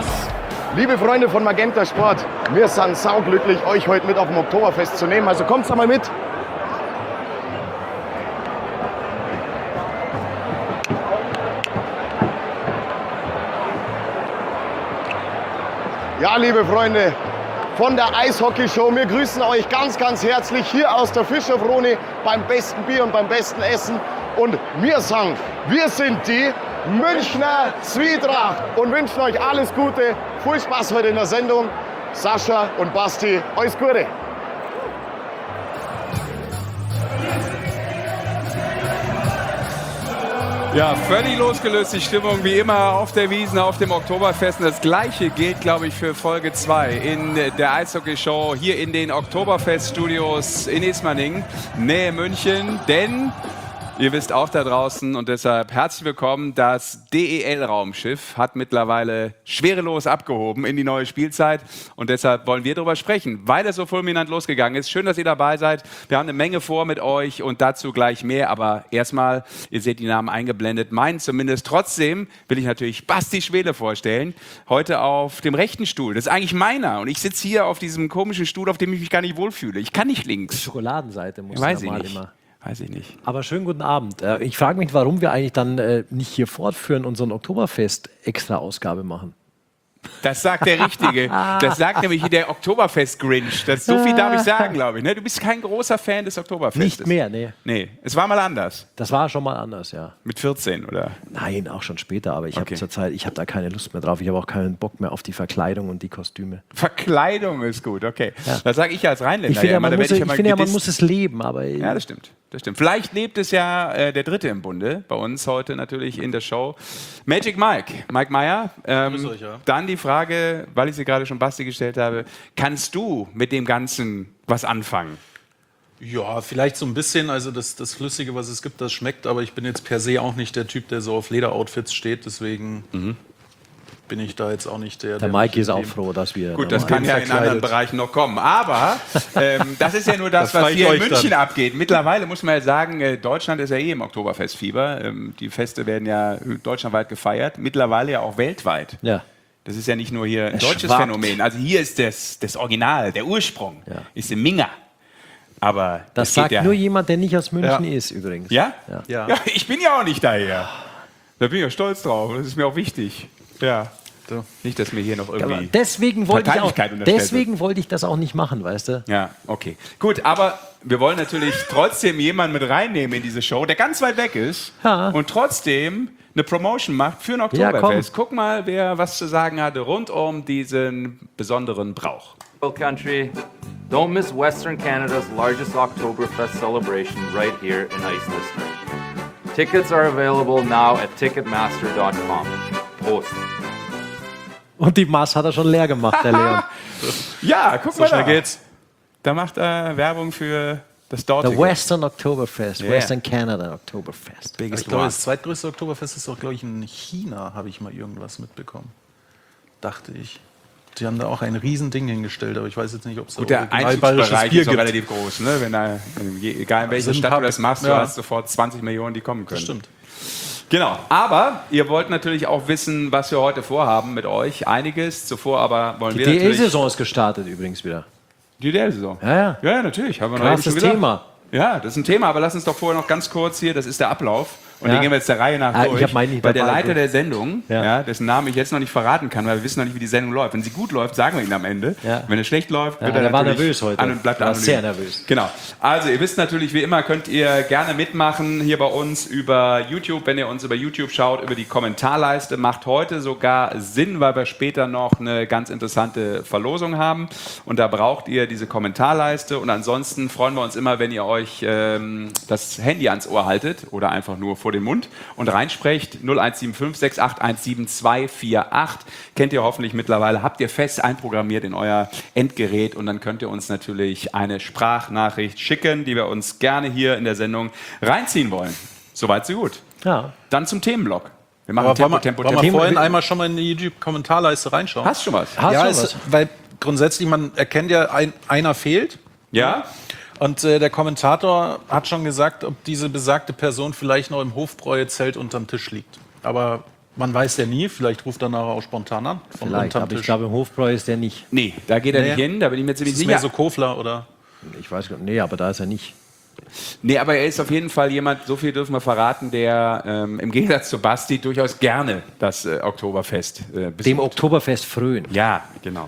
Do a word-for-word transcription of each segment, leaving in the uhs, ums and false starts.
Servus, liebe Freunde von Magenta Sport. Wir sind sauglücklich, euch heute mit auf dem Oktoberfest zu nehmen. Also kommt's einmal mit. Ja, liebe Freunde von der Eishockey-Show, wir grüßen euch ganz, ganz herzlich hier aus der Fischerfrone beim besten Bier und beim besten Essen. Und wir sagen, wir sind die Münchner Zwietracht und wünschen euch alles Gute, viel Spaß heute in der Sendung. Sascha und Basti, alles Gute. Ja, völlig losgelöst die Stimmung, wie immer auf der Wiesn, auf dem Oktoberfest. Und das Gleiche gilt, glaube ich, für Folge zwei in der Eishockey-Show hier in den Oktoberfest-Studios in Ismaning, Nähe München. Denn ihr wisst auch da draußen und deshalb herzlich willkommen, das D E L-Raumschiff hat mittlerweile schwerelos abgehoben in die neue Spielzeit und deshalb wollen wir darüber sprechen, weil es so fulminant losgegangen ist. Schön, dass ihr dabei seid. Wir haben eine Menge vor mit euch und dazu gleich mehr, aber erstmal, ihr seht die Namen eingeblendet, meinen zumindest. Trotzdem will ich natürlich Basti Schwele vorstellen, heute auf dem rechten Stuhl. Das ist eigentlich meiner und ich sitze hier auf diesem komischen Stuhl, auf dem ich mich gar nicht wohlfühle. Ich kann nicht links. Die Schokoladenseite muss Weiß normal ich nicht. immer. Weiß ich nicht. Aber schönen guten Abend. Äh, Ich frage mich, warum wir eigentlich dann äh, nicht hier fortführen und so ein Oktoberfest-Extra-Ausgabe machen. Das sagt der Richtige. Das sagt nämlich der Oktoberfest-Grinch. Das, so viel darf ich sagen, glaube ich. Ne? Du bist kein großer Fan des Oktoberfestes. Nicht mehr, nee. Nee, es war mal anders. Das war schon mal anders, ja. Mit vierzehn, oder? Nein, auch schon später, aber ich Okay. habe zurzeit, ich habe da keine Lust mehr drauf. Ich habe auch keinen Bock mehr auf die Verkleidung und die Kostüme. Verkleidung ist gut, okay. Ja. Das sage ich als Rheinländer. Ich finde ja, immer, man, da muss, werd ich immer finde ja, man gedisst. muss es leben, aber Ja, das stimmt. Das stimmt. Vielleicht lebt es ja äh, der Dritte im Bunde, bei uns heute natürlich in der Show. Magic Mike, Mike Meyer. Ähm, Grüß euch, ja. Dann die Frage, weil ich sie gerade schon Basti gestellt habe, kannst du mit dem Ganzen was anfangen? Ja, vielleicht so ein bisschen. Also das, das Flüssige, was es gibt, das schmeckt. Aber ich bin jetzt per se auch nicht der Typ, der so auf Lederoutfits steht. Deswegen Mhm. bin ich da jetzt auch nicht der. der der Mike mich ist auch in dem- froh, dass wir. Gut, das normal- kann ja in verkleidet. anderen Bereichen noch kommen. Aber ähm, das ist ja nur das, Das was zeige ich hier in euch München dann. abgeht. Mittlerweile muss man ja sagen, äh, Deutschland ist ja eh im Oktoberfestfieber. Ähm, die Feste werden ja deutschlandweit gefeiert. Mittlerweile ja auch weltweit. Ja. Das ist ja nicht nur hier ein Es deutsches schwappt. Phänomen. Also hier ist das, das Original, der Ursprung, Ja. ist im Minga. Aber Das geht sagt ja. nur jemand, der nicht aus München Ja. ist, übrigens. Ja? Ja. Ja. Ja, ich bin ja auch nicht daher. Da bin ich ja stolz drauf. Das ist mir auch wichtig. Ja. So. Nicht, dass mir hier noch Aber irgendwie... deswegen wollte ich auch, Parteilichkeit unterstellt wird. deswegen wollte ich das auch nicht machen, weißt du? Ja, okay. Gut, aber wir wollen natürlich trotzdem jemanden mit reinnehmen in diese Show, der ganz weit weg ist Ja. und trotzdem eine Promotion macht für ein Ja, Oktoberfest. Guck mal, wer was zu sagen hatte rund um diesen besonderen Brauch. Country, don't miss Western Canada's largest Oktoberfest celebration right here in Ice Listener. Tickets are available now at ticketmaster dot com. Prost. Und die Maß hat er schon leer gemacht, der Leon. Ja, guck So mal schnell da. geht's. Da macht er Werbung für das Der dortige. Western Oktoberfest, Yeah. Western Canada Oktoberfest. Biggest Ich glaube, one. das zweitgrößte Oktoberfest ist auch, glaube ich, in China, habe ich mal irgendwas mitbekommen. Dachte ich. Die haben da auch ein Riesending hingestellt, aber ich weiß jetzt nicht, ob es Gut, da der original bayerisches Einzugsbereich Bier ist auch gibt. relativ groß. Ne? Wenn da, je- egal in welcher Sind Stadt ein du paar- das machst, du ja. hast sofort zwanzig Millionen, die kommen können. Das stimmt. Genau, aber ihr wollt natürlich auch wissen, was wir heute vorhaben mit euch. Einiges, zuvor aber wollen Die wir D natürlich... E-Saison ist gestartet übrigens wieder. Die D L-Saison. Ja, ja. Ja, ja, natürlich. Haben wir noch eben Krasses schon gesagt. Thema. Ja, das ist ein Thema, aber lass uns doch vorher noch ganz kurz hier, das ist der Ablauf. Und Ja. den gehen wir jetzt der Reihe nach Ah, ich durch. hab meinen nicht weil der dabei. Leiter der Sendung, ja. Ja. dessen Namen ich jetzt noch nicht verraten kann, weil wir wissen noch nicht, wie die Sendung läuft. Wenn sie gut läuft, sagen wir ihn am Ende. Ja. Wenn es schlecht läuft, Ja, wird er der war natürlich nervös heute. An und bleibt War anonym. sehr nervös. Genau. Also ihr wisst natürlich, wie immer könnt ihr gerne mitmachen hier bei uns über YouTube. Wenn ihr uns über YouTube schaut, über die Kommentarleiste, macht heute sogar Sinn, weil wir später noch eine ganz interessante Verlosung haben. Und da braucht ihr diese Kommentarleiste. Und ansonsten freuen wir uns immer, wenn ihr euch ähm, das Handy ans Ohr haltet oder einfach nur vor den Mund und reinsprecht. null eins sieben fünf sechs acht eins sieben zwei vier acht. Kennt ihr hoffentlich mittlerweile. Habt ihr fest einprogrammiert in euer Endgerät. Und dann könnt ihr uns natürlich eine Sprachnachricht schicken, die wir uns gerne hier in der Sendung reinziehen wollen. Soweit, so gut. Ja. Dann zum Themenblock. Wir machen Aber Tempo, wollen wir, Tempo, wollen wir Tempo. vorhin einmal schon mal in die YouTube-Kommentarleiste reinschauen? Hast du schon was? Hast ja, du es, was? weil grundsätzlich, man erkennt ja, ein, einer fehlt. Ja? Und äh, der Kommentator hat schon gesagt, ob diese besagte Person vielleicht noch im Hofbräuzelt unterm Tisch liegt. Aber Man weiß ja nie, vielleicht ruft er nachher auch spontan an. Von Vielleicht, aber ich glaube, im Hofbräu ist der nicht. Nee, da geht er Nee. nicht hin, da bin ich mir ziemlich Ist es sicher. mehr so Kofler oder? Ich weiß gar nicht, nee, aber da ist er nicht. Nee, aber er ist auf jeden Fall jemand, so viel dürfen wir verraten, der ähm, im Gegensatz zu Basti durchaus gerne das äh, Oktoberfest äh, besucht. Dem Oktoberfest frönen. Ja, genau.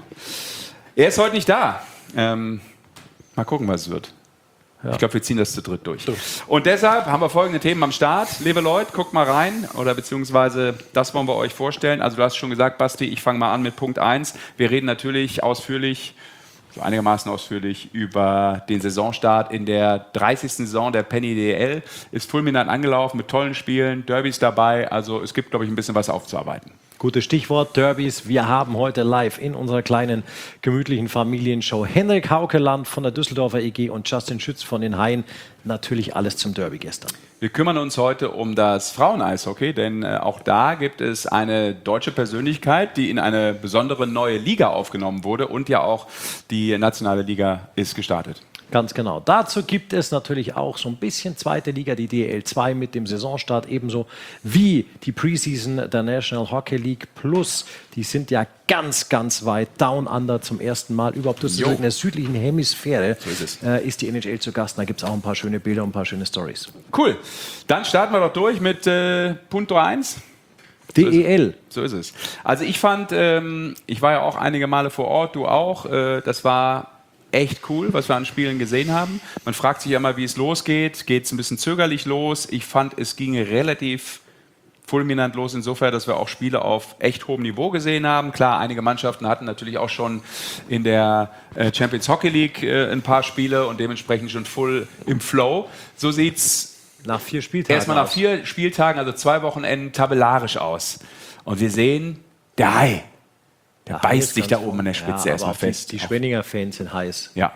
Er ist heute nicht da. Ähm, mal gucken, was es wird. Ja. Ich glaube, wir ziehen das zu dritt durch. Und deshalb haben wir folgende Themen am Start. Liebe Leute, guckt mal rein, oder beziehungsweise das wollen wir euch vorstellen. Also du hast schon gesagt, Basti, ich fange mal an mit Punkt eins. Wir reden natürlich ausführlich, so einigermaßen ausführlich, über den Saisonstart in der dreißigsten Saison der Penny D E L. Ist fulminant angelaufen mit tollen Spielen, Derbys dabei. Also es gibt, glaube ich, ein bisschen was aufzuarbeiten. Gutes Stichwort, Derbys. Wir haben heute live in unserer kleinen, gemütlichen Familienshow Henrik Haukeland von der Düsseldorfer E G und Justin Schütz von den Haien. Natürlich alles zum Derby gestern. Wir kümmern uns heute um das Frauen-Eishockey, denn äh, auch da gibt es eine deutsche Persönlichkeit, die in eine besondere neue Liga aufgenommen wurde und ja auch die nationale Liga ist gestartet. Ganz genau. Dazu gibt es natürlich auch so ein bisschen zweite Liga, die D E L zwei mit dem Saisonstart, ebenso wie die Preseason der National Hockey League Plus. Die sind ja ganz, ganz weit down under zum ersten Mal. Überhaupt das in der südlichen Hemisphäre So ist es. äh, ist die N H L zu Gast. Da gibt es auch ein paar schöne Bilder und ein paar schöne Stories. Cool. Dann starten wir doch durch mit äh, Punto eins. D E L. So ist es. Also ich fand, ähm, ich war ja auch einige Male vor Ort, du auch. Äh, das war echt cool, was wir an Spielen gesehen haben. Man fragt sich ja mal, wie es losgeht. Geht es ein bisschen zögerlich los? Ich fand, es ging relativ fulminant los insofern, dass wir auch Spiele auf echt hohem Niveau gesehen haben. Klar, einige Mannschaften hatten natürlich auch schon in der äh, Champions Hockey League äh, ein paar Spiele und dementsprechend schon voll im Flow. So sieht's Nach vier Spieltagen. erstmal nach aus. vier Spieltagen, also zwei Wochenenden, tabellarisch aus. Und wir sehen, der Hai, der Ja, Hai beißt ist sich da ganz oben an der vorne. Spitze Ja, erstmal aber auch fest. Die, die Schwenninger Fans sind heiß. Ja.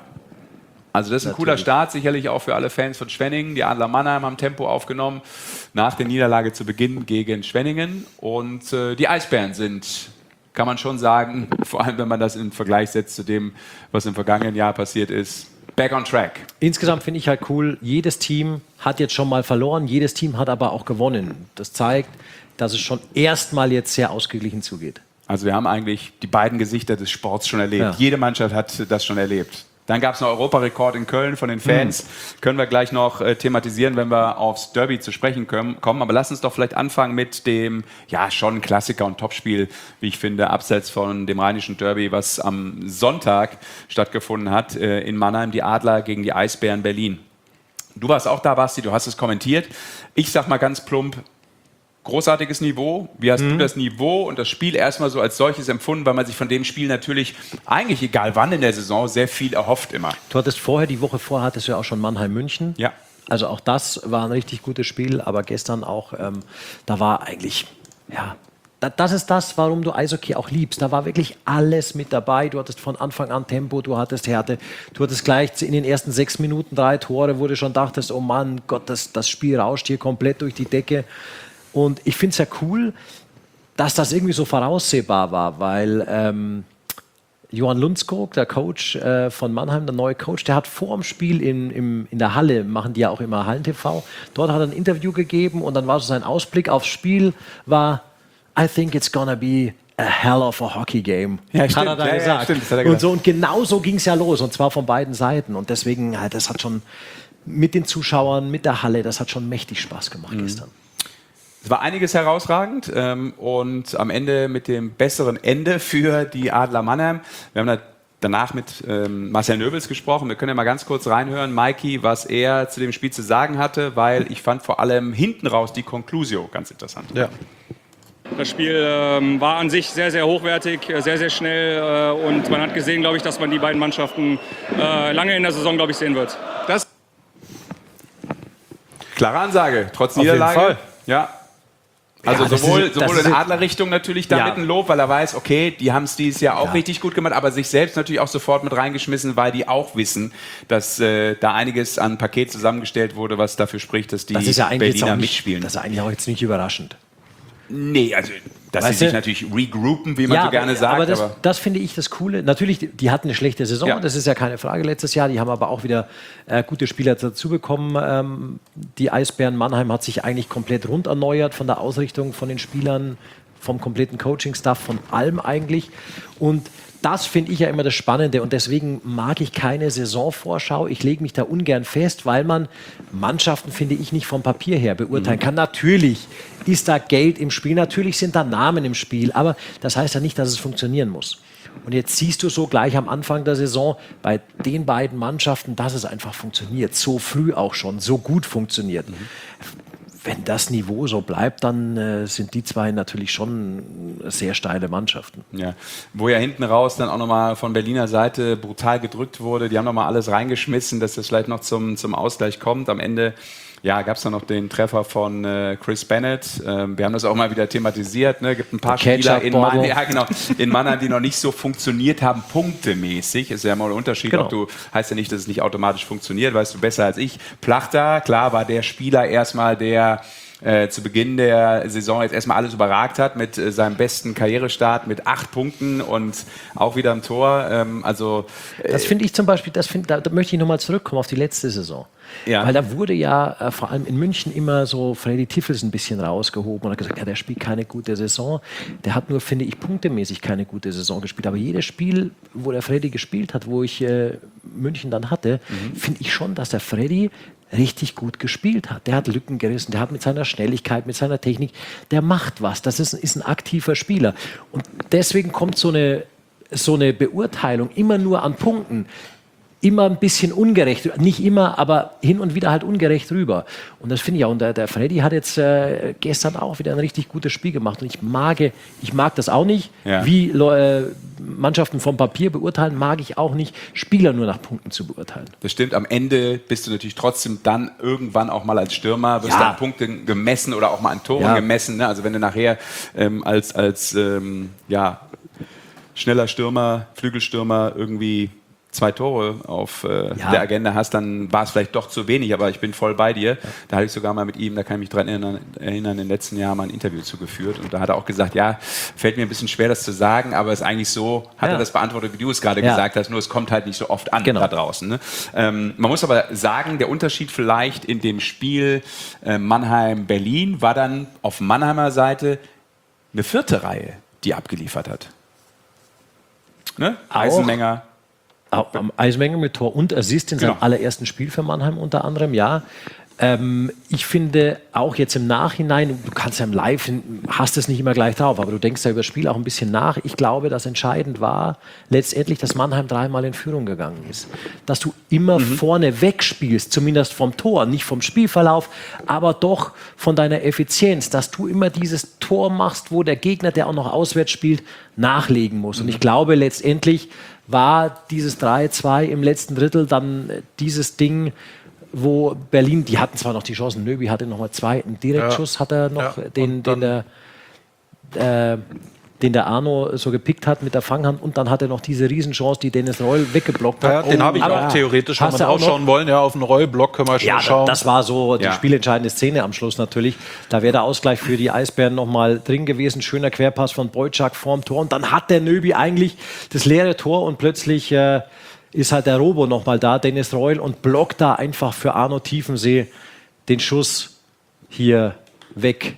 Also das ist ein cooler Start, sicherlich auch für alle Fans von Schwenningen. Die Adler Mannheim haben Tempo aufgenommen nach der Niederlage zu Beginn gegen Schwenningen. Und äh, die Eisbären sind, kann man schon sagen, vor allem wenn man das in Vergleich setzt zu dem, was im vergangenen Jahr passiert ist, back on track. Insgesamt finde ich halt cool, jedes Team hat jetzt schon mal verloren, jedes Team hat aber auch gewonnen. Das zeigt, dass es schon erstmal jetzt sehr ausgeglichen zugeht. Also wir haben eigentlich die beiden Gesichter des Sports schon erlebt. Ja. Jede Mannschaft hat das schon erlebt. Dann gab es einen Europarekord in Köln von den Fans. Mhm. Können wir gleich noch äh, thematisieren, wenn wir aufs Derby zu sprechen können, kommen. Aber lass uns doch vielleicht anfangen mit dem, ja, schon Klassiker und Topspiel, wie ich finde, abseits von dem rheinischen Derby, was am Sonntag stattgefunden hat äh, in Mannheim, die Adler gegen die Eisbären Berlin. Du warst auch da, Basti, du hast es kommentiert. Ich sag mal ganz plump, großartiges Niveau. Wie hast mhm. du das Niveau und das Spiel erstmal so als solches empfunden, weil man sich von dem Spiel natürlich eigentlich, egal wann in der Saison, sehr viel erhofft immer. Du hattest vorher, die Woche vorher hattest du ja auch schon Mannheim-München. Ja. Also auch das war ein richtig gutes Spiel, aber gestern auch, ähm, da war eigentlich, ja, da, das ist das, warum du Eishockey auch liebst. Da war wirklich alles mit dabei. Du hattest von Anfang an Tempo, du hattest Härte, du hattest gleich in den ersten sechs Minuten drei Tore, wo du schon dachtest, oh Mann, Gott, das, das Spiel rauscht hier komplett durch die Decke. Und ich finde es ja cool, dass das irgendwie so voraussehbar war, weil ähm, Johann Lundskog, der Coach äh, von Mannheim, der neue Coach, der hat vor dem Spiel in, im, in der Halle, machen die ja auch immer Hallen-T V, dort hat er ein Interview gegeben und dann war so sein Ausblick aufs Spiel, war I think it's gonna be a hell of a hockey game, Ja, hat stimmt. er da Ja, ja, gesagt. stimmt, das hat er und, gesagt. so, und genau so ging es ja los und zwar von beiden Seiten und deswegen, halt, das hat schon mit den Zuschauern, mit der Halle, das hat schon mächtig Spaß gemacht Mhm. gestern. Es war einiges herausragend ähm, und am Ende mit dem besseren Ende für die Adler Mannheim. Wir haben da danach mit ähm, Marcel Nöbels gesprochen. Wir können ja mal ganz kurz reinhören, Mikey, was er zu dem Spiel zu sagen hatte, weil ich fand vor allem hinten raus die Conclusio ganz interessant. Ja. Das Spiel ähm, war an sich sehr, sehr hochwertig, sehr, sehr schnell äh, und man hat gesehen, glaube ich, dass man die beiden Mannschaften äh, lange in der Saison, glaube ich, sehen wird. Das klare Ansage, trotz jeden Niederlage. Fall. Ja. Also Ja, das sowohl, ist- das sowohl ist- in Adlerrichtung natürlich damit Ja. ein Lob, weil er weiß, okay, die haben es dieses Jahr auch Ja. richtig gut gemacht, aber sich selbst natürlich auch sofort mit reingeschmissen, weil die auch wissen, dass äh, da einiges an Paket zusammengestellt wurde, was dafür spricht, dass die Das ist ja eigentlich jetzt Berliner auch nicht, mitspielen. das ist eigentlich auch jetzt nicht überraschend. Nee, also dass Weißt sie sich du? natürlich regroupen, wie man so gerne aber, sagt. aber das, aber das finde ich das Coole. Natürlich, die, die hatten eine schlechte Saison, Ja. das ist ja keine Frage letztes Jahr. Die haben aber auch wieder äh, gute Spieler dazu bekommen. Ähm, die Eisbären Mannheim hat sich eigentlich komplett rund erneuert von der Ausrichtung von den Spielern. vom kompletten Coaching-Staff, von allem eigentlich. Und das finde ich ja immer das Spannende und deswegen mag ich keine Saisonvorschau. Ich lege mich da ungern fest, weil man Mannschaften, finde ich, nicht vom Papier her beurteilen kann. Natürlich ist da Geld im Spiel, natürlich sind da Namen im Spiel, aber das heißt ja nicht, dass es funktionieren muss. Und jetzt siehst du so gleich am Anfang der Saison bei den beiden Mannschaften, dass es einfach funktioniert. So früh auch schon, so gut funktioniert. Mhm. Wenn das Niveau so bleibt, dann äh, sind die zwei natürlich schon sehr steile Mannschaften. Ja. Wo ja hinten raus dann auch nochmal von Berliner Seite brutal gedrückt wurde. Die haben nochmal alles reingeschmissen, dass das vielleicht noch zum, zum Ausgleich kommt. Am Ende ja, gab es dann noch den Treffer von äh, Chris Bennett. Ähm, wir haben das auch mal wieder thematisiert. Ne? Gibt ein paar Spieler in, Man ja, genau, in Mannheim, die noch nicht so funktioniert haben, punktemäßig. Ist ja mal ein Unterschied. Genau. Ob du, heißt ja nicht, dass es nicht automatisch funktioniert, weißt du besser als ich. Plachter, klar, war der Spieler erstmal, der Äh, zu Beginn der Saison jetzt erstmal alles überragt hat mit äh, seinem besten Karrierestart mit acht Punkten und auch wieder im Tor. Ähm, also, äh, das finde ich zum Beispiel, das find, da, da möchte ich nochmal zurückkommen auf die letzte Saison. Ja. Weil da wurde ja äh, vor allem in München immer so Freddy Tiffels ein bisschen rausgehoben und hat gesagt, ja, der spielt keine gute Saison. Der hat nur, finde ich, punktemäßig keine gute Saison gespielt. Aber jedes Spiel, wo der Freddy gespielt hat, wo ich äh, München dann hatte, mhm. finde ich schon, dass der Freddy richtig gut gespielt hat. Der hat Lücken gerissen, der hat mit seiner Schnelligkeit, mit seiner Technik, der macht was. Das ist, ist ein aktiver Spieler. Und deswegen kommt so eine, so eine Beurteilung immer nur an Punkten immer ein bisschen ungerecht, nicht immer, aber hin und wieder halt ungerecht rüber. Und das finde ich auch. Und der, der Freddy hat jetzt äh, gestern auch wieder ein richtig gutes Spiel gemacht. Und ich mag, ich mag das auch nicht, ja. wie äh, Mannschaften vom Papier beurteilen, mag ich auch nicht, Spieler nur nach Punkten zu beurteilen. Das stimmt. Am Ende bist du natürlich trotzdem dann irgendwann auch mal als Stürmer, wirst ja. an Punkten gemessen oder auch mal an Toren ja. gemessen. Ne? Also wenn du nachher ähm, als, als ähm, ja, schneller Stürmer, Flügelstürmer irgendwie zwei Tore auf äh, ja. der Agenda hast, dann war es vielleicht doch zu wenig, aber ich bin voll bei dir. Ja. Da hatte ich sogar mal mit ihm, da kann ich mich dran erinnern, erinnern, in den letzten Jahren mal ein Interview zugeführt und da hat er auch gesagt, ja, fällt mir ein bisschen schwer, das zu sagen, aber es ist eigentlich so, hat ja. er das beantwortet, wie du es gerade ja. gesagt hast, nur es kommt halt nicht so oft an genau. da draußen. Ne? Ähm, man muss aber sagen, der Unterschied vielleicht in dem Spiel äh, Mannheim-Berlin war dann auf Mannheimer Seite eine vierte Reihe, die abgeliefert hat. Ne? Eisenmenger, am Eisenmenger mit Tor und Assist in seinem genau. allerersten Spiel für Mannheim unter anderem, ja. Ähm, ich finde auch jetzt im Nachhinein, du kannst ja im Live, hast es nicht immer gleich drauf, aber du denkst ja über das Spiel auch ein bisschen nach. Ich glaube, dass entscheidend war letztendlich, dass Mannheim dreimal in Führung gegangen ist. Dass du immer mhm. vorne wegspielst, zumindest vom Tor, nicht vom Spielverlauf, aber doch von deiner Effizienz, dass du immer dieses Tor machst, wo der Gegner, der auch noch auswärts spielt, nachlegen muss. Mhm. Und ich glaube letztendlich war dieses drei zwei im letzten Drittel dann dieses Ding, wo Berlin, die hatten zwar noch die Chancen, Nöbi hatte noch mal zwei, einen Direktschuss ja. hat er noch, ja. den, den, der, äh, den der Arno so gepickt hat mit der Fanghand und dann hat er noch diese Riesenchance, die Dennis Reul weggeblockt hat. Ja, den oh, habe ich auch theoretisch, wenn wir ausschauen wollen, ja, auf den Reul-Block können wir schon ja, schauen. Das war so die ja. spielentscheidende Szene am Schluss natürlich. Da wäre der Ausgleich für die Eisbären noch mal drin gewesen, schöner Querpass von Boyczak vorm Tor und dann hat der Nöbi eigentlich das leere Tor und plötzlich äh, ist halt der Robo noch mal da, Dennis Reul, und blockt da einfach für Arno Tiefensee den Schuss hier weg.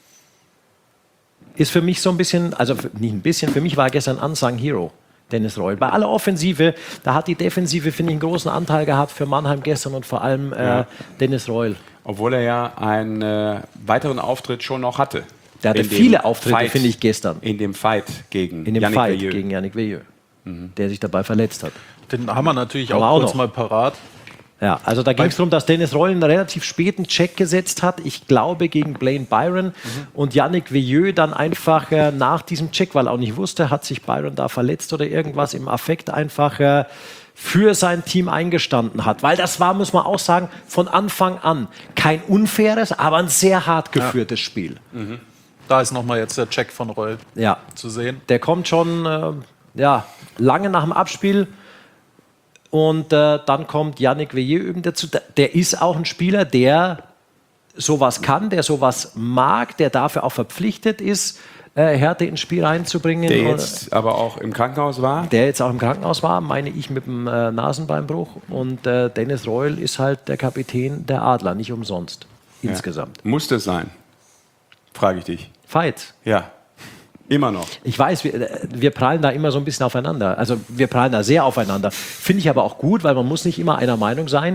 Ist für mich so ein bisschen, also nicht ein bisschen, für mich war er gestern Unsung Hero, Dennis Reul. Bei aller Offensive, da hat die Defensive, finde ich, einen großen Anteil gehabt für Mannheim gestern und vor allem äh, ja. Dennis Reul. Obwohl er ja einen äh, weiteren Auftritt schon noch hatte. Der hatte viele Auftritte, finde ich, gestern. In dem Fight gegen In dem Yannick Fight Veilleux. gegen Yannick Veilleux, mhm. der sich dabei verletzt hat. Den haben wir natürlich auch, auch kurz noch. mal parat. Ja, also da ging es darum, dass Dennis Reul einen relativ späten Check gesetzt hat, ich glaube gegen Blaine Byron mhm. und Yannick Veilleux dann einfach äh, nach diesem Check, weil er auch nicht wusste, hat sich Byron da verletzt oder irgendwas, im Affekt einfach äh, für sein Team eingestanden hat. Weil das war, muss man auch sagen, von Anfang an kein unfaires, aber ein sehr hart geführtes ja. Spiel. Mhm. Da ist nochmal jetzt der Check von Reul ja. zu sehen. Der kommt schon äh, ja, lange nach dem Abspiel. Und äh, dann kommt Yannick Veilleux eben dazu. Der ist auch ein Spieler, der sowas kann, der sowas mag, der dafür auch verpflichtet ist, äh, Härte ins Spiel reinzubringen. Der jetzt aber auch im Krankenhaus war? Der jetzt auch im Krankenhaus war, meine ich, mit dem äh, Nasenbeinbruch. Und äh, Dennis Reul ist halt der Kapitän der Adler, nicht umsonst. Ja. Insgesamt. Muss das sein? Frage ich dich. Fight. Ja. Immer noch. Ich weiß, wir, wir prallen da immer so ein bisschen aufeinander. Also wir prallen da sehr aufeinander. Finde ich aber auch gut, weil man muss nicht immer einer Meinung sein.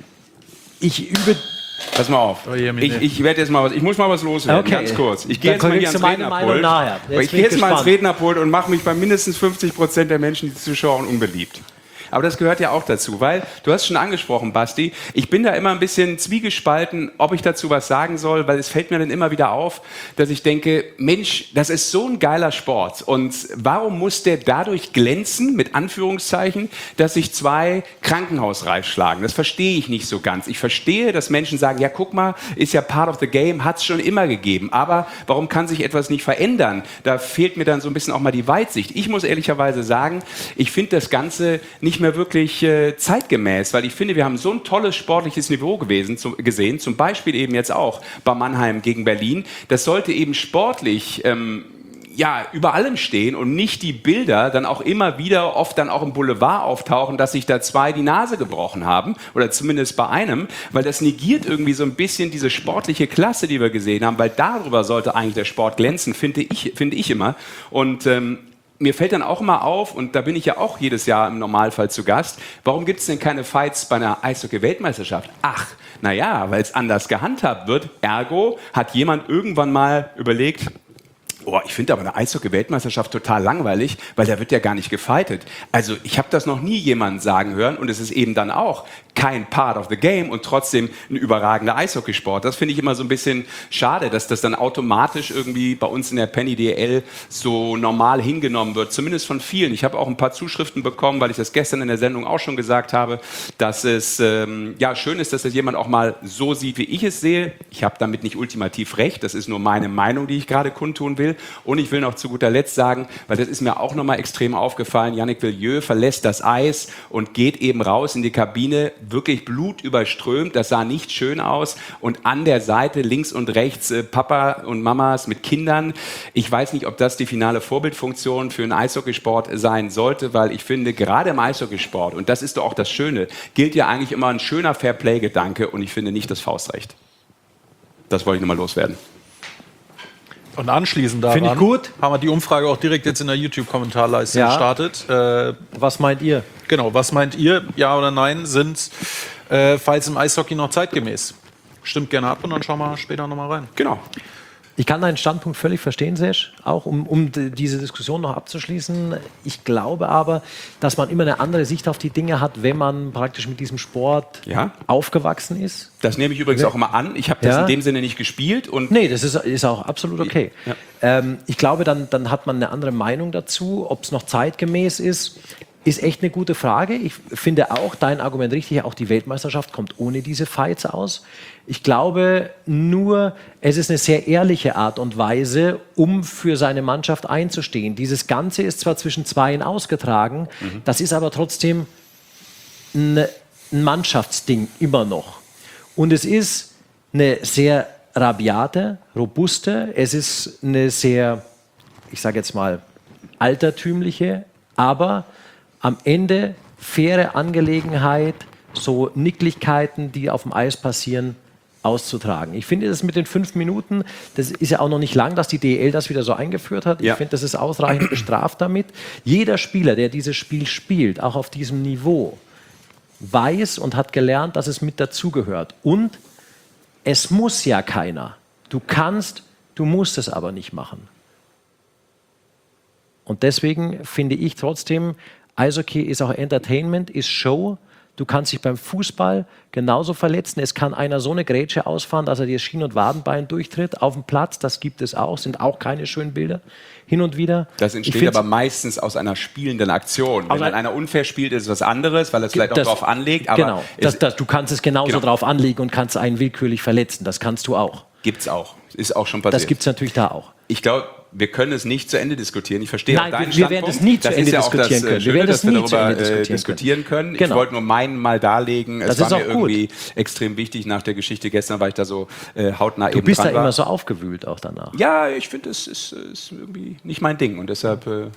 Ich übe... Pass mal auf. Oh, je, ich ich werde jetzt mal was. Ich muss mal was loswerden. Okay. Ganz kurz. Ich gehe Dann jetzt mal hier kriegst ans du meine Meinung Rednerpult. nachher. Jetzt Aber ich bin gehe ich jetzt mal ans gespannt. Rednerpult und mache mich bei mindestens fünfzig Prozent der Menschen, die zuschauen, unbeliebt. Aber das gehört ja auch dazu, weil, du hast schon angesprochen, Basti, ich bin da immer ein bisschen zwiegespalten, ob ich dazu was sagen soll, weil es fällt mir dann immer wieder auf, dass ich denke, Mensch, das ist so ein geiler Sport und warum muss der dadurch glänzen, mit Anführungszeichen, dass sich zwei krankenhausreif schlagen? Das verstehe ich nicht so ganz. Ich verstehe, dass Menschen sagen, ja guck mal, ist ja part of the game, hat es schon immer gegeben, aber warum kann sich etwas nicht verändern? Da fehlt mir dann so ein bisschen auch mal die Weitsicht. Ich muss ehrlicherweise sagen, ich finde das Ganze nicht mehr wirklich äh, zeitgemäß, weil ich finde, wir haben so ein tolles sportliches Niveau gewesen, zum, gesehen, zum Beispiel eben jetzt auch bei Mannheim gegen Berlin. Das sollte eben sportlich ähm, ja, über allem stehen und nicht die Bilder dann auch immer wieder oft dann auch im Boulevard auftauchen, dass sich da zwei die Nase gebrochen haben oder zumindest bei einem, weil das negiert irgendwie so ein bisschen diese sportliche Klasse, die wir gesehen haben, weil darüber sollte eigentlich der Sport glänzen, finde ich, finde ich immer. Und ähm, mir fällt dann auch immer auf, und da bin ich ja auch jedes Jahr im Normalfall zu Gast, warum gibt es denn keine Fights bei einer Eishockey-Weltmeisterschaft? Ach, naja, weil es anders gehandhabt wird. Ergo hat jemand irgendwann mal überlegt, oh, ich finde aber eine Eishockey-Weltmeisterschaft total langweilig, weil da wird ja gar nicht gefightet. Also ich habe das noch nie jemanden sagen hören und es ist eben dann auch kein Part of the Game und trotzdem ein überragender Eishockeysport. Das finde ich immer so ein bisschen schade, dass das dann automatisch irgendwie bei uns in der Penny D L so normal hingenommen wird, zumindest von vielen. Ich habe auch ein paar Zuschriften bekommen, weil ich das gestern in der Sendung auch schon gesagt habe, dass es ähm, ja schön ist, dass das jemand auch mal so sieht, wie ich es sehe. Ich habe damit nicht ultimativ recht, das ist nur meine Meinung, die ich gerade kundtun will. Und ich will noch zu guter Letzt sagen, weil das ist mir auch nochmal extrem aufgefallen, Yannick Villieu verlässt das Eis und geht eben raus in die Kabine, wirklich blutüberströmt, das sah nicht schön aus und an der Seite links und rechts äh, Papa und Mamas mit Kindern. Ich weiß nicht, ob das die finale Vorbildfunktion für einen Eishockeysport sein sollte, weil ich finde, gerade im Eishockeysport, und das ist doch auch das Schöne, gilt ja eigentlich immer ein schöner Fairplay-Gedanke und ich finde nicht das Faustrecht. Das wollte ich nochmal loswerden. Und anschließend daran Finde ich gut. haben wir die Umfrage auch direkt jetzt in der YouTube-Kommentarleiste Ja. gestartet. Äh, Was meint ihr? genau, was meint ihr? Ja oder nein? Sind äh, Fights im Eishockey noch zeitgemäß? Stimmt gerne ab und dann schauen wir später nochmal rein. Genau. Ich kann deinen Standpunkt völlig verstehen, Sesh, auch um, um d- diese Diskussion noch abzuschließen. Ich glaube aber, dass man immer eine andere Sicht auf die Dinge hat, wenn man praktisch mit diesem Sport Ja. aufgewachsen ist. Das nehme ich übrigens auch immer an. Ich habe das Ja. in dem Sinne nicht gespielt. Und Nee, das ist, ist auch absolut okay. Ja. Ähm, ich glaube, dann, dann hat man eine andere Meinung dazu. Ob es noch zeitgemäß ist, ist echt eine gute Frage. Ich finde auch dein Argument richtig, auch die Weltmeisterschaft kommt ohne diese Fights aus. Ich glaube nur, es ist eine sehr ehrliche Art und Weise, um für seine Mannschaft einzustehen. Dieses Ganze ist zwar zwischen Zweien ausgetragen, mhm. das ist aber trotzdem ein, ein Mannschaftsding immer noch. Und es ist eine sehr rabiate, robuste, es ist eine sehr, ich sage jetzt mal, altertümliche, aber am Ende faire Angelegenheit, so Nicklichkeiten, die auf dem Eis passieren, auszutragen. Ich finde, das mit den fünf Minuten, das ist ja auch noch nicht lang, dass die D E L das wieder so eingeführt hat. Ja. Ich finde, das ist ausreichend bestraft damit. Jeder Spieler, der dieses Spiel spielt, auch auf diesem Niveau, weiß und hat gelernt, dass es mit dazugehört. Und es muss ja keiner. Du kannst, du musst es aber nicht machen. Und deswegen finde ich trotzdem, Eishockey ist auch Entertainment, ist Show. Du kannst dich beim Fußball genauso verletzen. Es kann einer so eine Grätsche ausfahren, dass er dir Schien- und Wadenbein durchtritt auf dem Platz. Das gibt es auch, sind auch keine schönen Bilder. Hin und wieder. das Ich entsteht find's- aber meistens aus einer spielenden Aktion. Wenn Aus dann ein- einer unfair spielt, ist es was anderes, weil er es vielleicht auch Das- darauf anlegt. Aber genau, das, es das, du kannst es genauso Genau. drauf anlegen und kannst einen willkürlich verletzen. Das kannst du auch. gibt's auch. Ist auch schon passiert. Das gibt es natürlich da auch. Ich glaube, wir können es nicht zu Ende diskutieren. Ich verstehe Nein, auch deinen wir- wir werden Standpunkt. es nie zu das Ende ist ja auch diskutieren das, äh, können. Wir Schöne, werden dass es wir nie darüber zu Ende äh, diskutieren diskutieren können. Ich Genau. wollte nur meinen mal darlegen. Das es war ist mir auch gut. irgendwie extrem wichtig nach der Geschichte gestern, weil ich da so äh, hautnah Du eben bist da dran war. immer so aufgewühlt auch danach. Ja, ich finde, es ist, ist irgendwie nicht mein Ding und deshalb äh,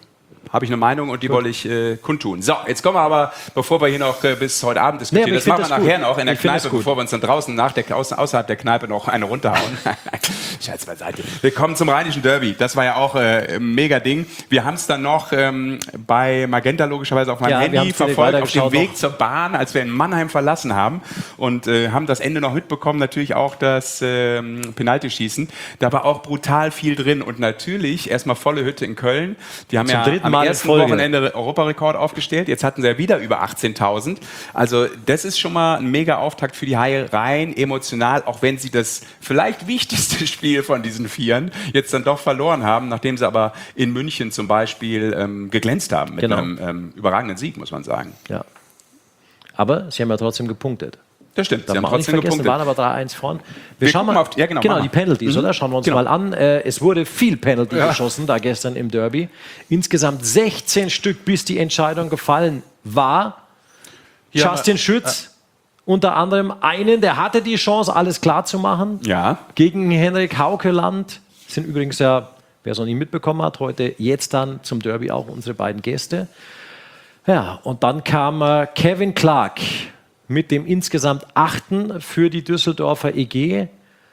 habe ich eine Meinung und die wollte ich äh, kundtun. So, jetzt kommen wir aber, bevor wir hier noch äh, bis heute Abend diskutieren, Nee, das machen wir das nachher gut. noch in der Ich find Kneipe, das gut. bevor wir uns dann draußen nach der, außer, außerhalb der Kneipe noch eine runterhauen. Scherz beiseite. Wir kommen zum Rheinischen Derby. Das war ja auch äh, ein mega Ding. Wir haben es dann noch ähm, bei Magenta logischerweise auf meinem Ja, wir Handy haben's direkt verfolgt, auf dem weitergeschaut Weg noch. zur Bahn, als wir in Mannheim verlassen haben und äh, haben das Ende noch mitbekommen, natürlich auch das ähm, Penaltyschießen. Da war auch brutal viel drin und natürlich erstmal volle Hütte in Köln. Die haben Zum ja dritten am Mal in ersten Folge. Wochenende Europarekord aufgestellt. Jetzt hatten sie ja wieder über achtzehntausend. Also das ist schon mal ein mega Auftakt für die Haie, rein emotional, auch wenn sie das vielleicht wichtigste Spiel von diesen Vieren jetzt dann doch verloren haben, nachdem sie aber in München zum Beispiel ähm, geglänzt haben mit Genau. einem ähm, überragenden Sieg, muss man sagen. Ja. Aber sie haben ja trotzdem gepunktet. Das stimmt, Darf sie haben man auch nicht trotzdem vergessen, gepunktet. waren aber drei eins vorn. Wir schauen gucken mal, auf die- ja, genau, genau mach die mal. Penalties, Mhm. oder? Schauen wir uns Genau. mal an. Äh, es wurde viel Penalty geschossen, da gestern im Derby. Insgesamt sechzehn Stück, bis die Entscheidung gefallen war. Hier haben Justin Schütz, unter anderem einen, der hatte die Chance, alles klar zu machen. Ja. Gegen Henrik Haukeland. Sind übrigens ja, wer es noch nicht mitbekommen hat, heute jetzt dann zum Derby auch unsere beiden Gäste. Ja, und dann kam äh, Kevin Clark mit dem insgesamt achten für die Düsseldorfer E G,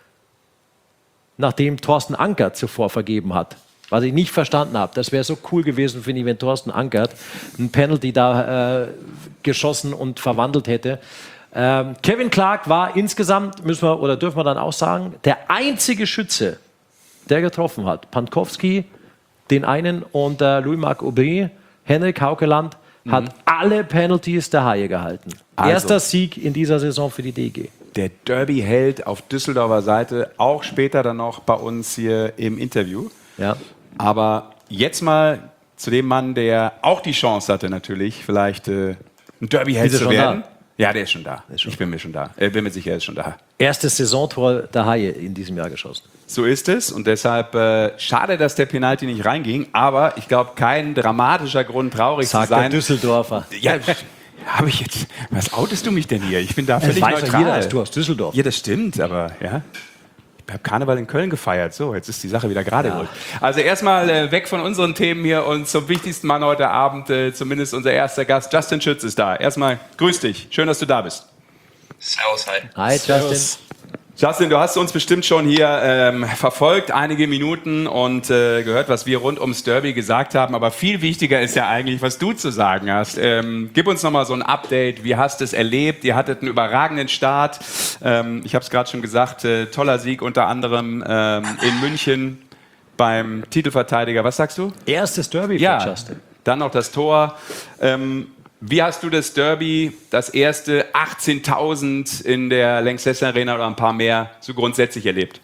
nachdem Thorsten Ankert zuvor vergeben hat. Was ich nicht verstanden habe. Das wäre so cool gewesen, finde ich, wenn Thorsten Ankert ein Penalty da äh, geschossen und verwandelt hätte. Ähm, Kevin Clark war insgesamt, müssen wir oder dürfen wir dann auch sagen, der einzige Schütze, der getroffen hat. Pankowski, den einen, und äh, Louis-Marc Aubry, Henrik Haukeland, hat alle Penalties der Haie gehalten. Also. Erster Sieg in dieser Saison für die D G. Der Derby-Held auf Düsseldorfer Seite, auch später dann noch bei uns hier im Interview. Ja. Aber jetzt mal zu dem Mann, der auch die Chance hatte, natürlich vielleicht äh, ein Derby-Held Ist er zu schon werden. da? Ja, der ist schon da. Ich bin mir schon da. Äh, bin mir sicher, er ist schon da. Erstes Saisontor der Haie in diesem Jahr geschossen. So ist es und deshalb äh, schade, dass der Penalty nicht reinging, aber ich glaube, kein dramatischer Grund, traurig Sagt zu sein. der Düsseldorfer. Ja, habe ich jetzt. Was outest du mich denn hier? Ich bin da Das völlig weiß doch neutral. jeder, dass du aus Düsseldorf. Ja, das stimmt, aber ja. Ich habe Karneval in Köln gefeiert. So, jetzt ist die Sache wieder gerade gerückt. Also erstmal äh, weg von unseren Themen hier und zum wichtigsten Mann heute Abend, äh, zumindest unser erster Gast, Justin Schütz ist da. Erstmal grüß dich. Schön, dass du da bist. Servus, hi. Hi, Justin. Justin, du hast uns bestimmt schon hier ähm, verfolgt, einige Minuten und äh, gehört, was wir rund ums Derby gesagt haben. Aber viel wichtiger ist ja eigentlich, was du zu sagen hast. Ähm, gib uns nochmal so ein Update. Wie hast du es erlebt? Ihr hattet einen überragenden Start. Ähm, ich habe es gerade schon gesagt, äh, toller Sieg unter anderem ähm, in München beim Titelverteidiger. Was sagst du? Erstes Derby für Ja, Justin. dann noch das Tor. Ähm, Wie hast du das Derby, das erste achtzehntausend in der Lanxess Arena oder ein paar mehr, so grundsätzlich erlebt?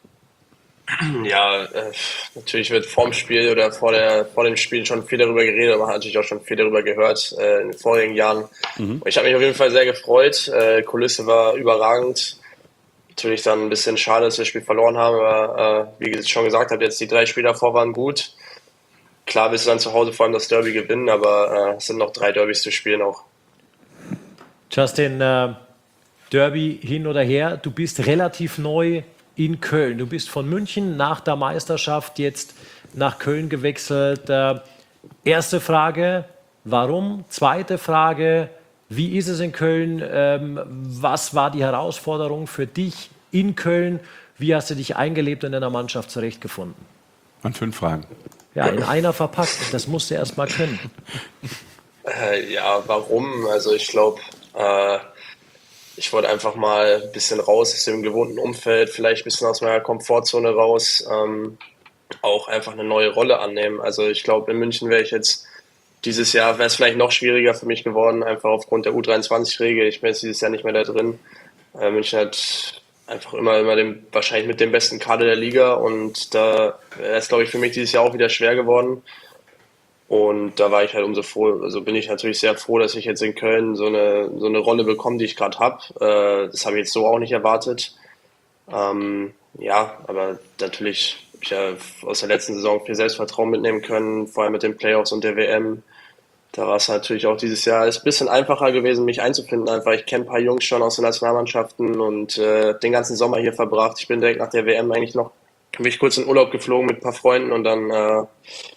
Ja, äh, natürlich wird vorm Spiel oder vor, der, vor dem Spiel schon viel darüber geredet, aber man hat natürlich auch schon viel darüber gehört äh, in den vorigen Jahren. Mhm. Ich habe mich auf jeden Fall sehr gefreut. Äh, Kulisse war überragend. Natürlich dann ein bisschen schade, dass wir das Spiel verloren haben, aber äh, wie ich schon gesagt habe, jetzt die drei Spiele davor waren gut. Klar willst du dann zu Hause vor allem das Derby gewinnen, aber äh, es sind noch drei Derbys zu spielen auch. Justin, äh, Derby hin oder her, du bist relativ neu in Köln. Du bist von München nach der Meisterschaft jetzt nach Köln gewechselt. Äh, erste Frage, warum? Zweite Frage, wie ist es in Köln? Ähm, was war die Herausforderung für dich in Köln? Wie hast du dich eingelebt und in der Mannschaft zurechtgefunden? Und fünf Fragen. Ja, in einer verpackt. Das musst du erst mal können. Äh, ja, warum? Also ich glaube, äh, ich wollte einfach mal ein bisschen raus aus dem gewohnten Umfeld, vielleicht ein bisschen aus meiner Komfortzone raus, ähm, auch einfach eine neue Rolle annehmen. Also ich glaube, in München wäre ich jetzt dieses Jahr, wäre es vielleicht noch schwieriger für mich geworden, einfach aufgrund der U dreiundzwanzig-Regel. Ich bin jetzt dieses Jahr nicht mehr da drin. Äh, München hat einfach immer, immer den, wahrscheinlich mit dem besten Kader der Liga und da wäre es, glaube ich, für mich dieses Jahr auch wieder schwer geworden. Und da war ich halt umso froh, also bin ich natürlich sehr froh, dass ich jetzt in Köln so eine, so eine Rolle bekomme, die ich gerade habe. Äh, das habe ich jetzt so auch nicht erwartet. Ähm, ja, aber natürlich habe ich ja aus der letzten Saison viel Selbstvertrauen mitnehmen können, vor allem mit den Playoffs und der W M. Da war es natürlich auch dieses Jahr ist ein bisschen einfacher gewesen, mich einzufinden. Einfach, ich kenne ein paar Jungs schon aus den Nationalmannschaften und äh, den ganzen Sommer hier verbracht. Ich bin direkt nach der W M eigentlich noch, bin ich kurz in Urlaub geflogen mit ein paar Freunden und dann äh,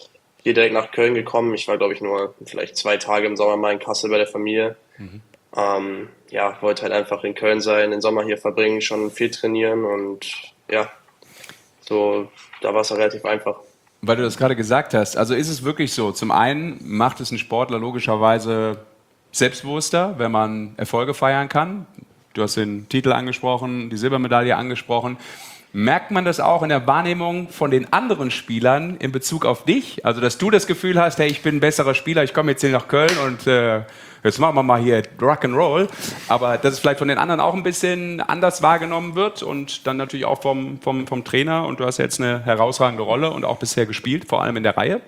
hier direkt nach Köln gekommen. Ich war, glaube ich, nur vielleicht zwei Tage im Sommer mal in Kassel bei der Familie. Mhm. Ähm, ja, wollte halt einfach in Köln sein, den Sommer hier verbringen, schon viel trainieren und ja, so, da war es relativ einfach. Weil du das gerade gesagt hast, also ist es wirklich so, zum einen macht es einen Sportler logischerweise selbstbewusster, wenn man Erfolge feiern kann. Du hast den Titel angesprochen, die Silbermedaille angesprochen. Merkt man das auch in der Wahrnehmung von den anderen Spielern in Bezug auf dich? Also, dass du das Gefühl hast, hey, ich bin ein besserer Spieler, ich komme jetzt hier nach Köln und äh, jetzt machen wir mal hier Rock'n'Roll. Aber dass es vielleicht von den anderen auch ein bisschen anders wahrgenommen wird und dann natürlich auch vom, vom, vom Trainer. Und du hast jetzt eine herausragende Rolle und auch bisher gespielt, vor allem in der Reihe.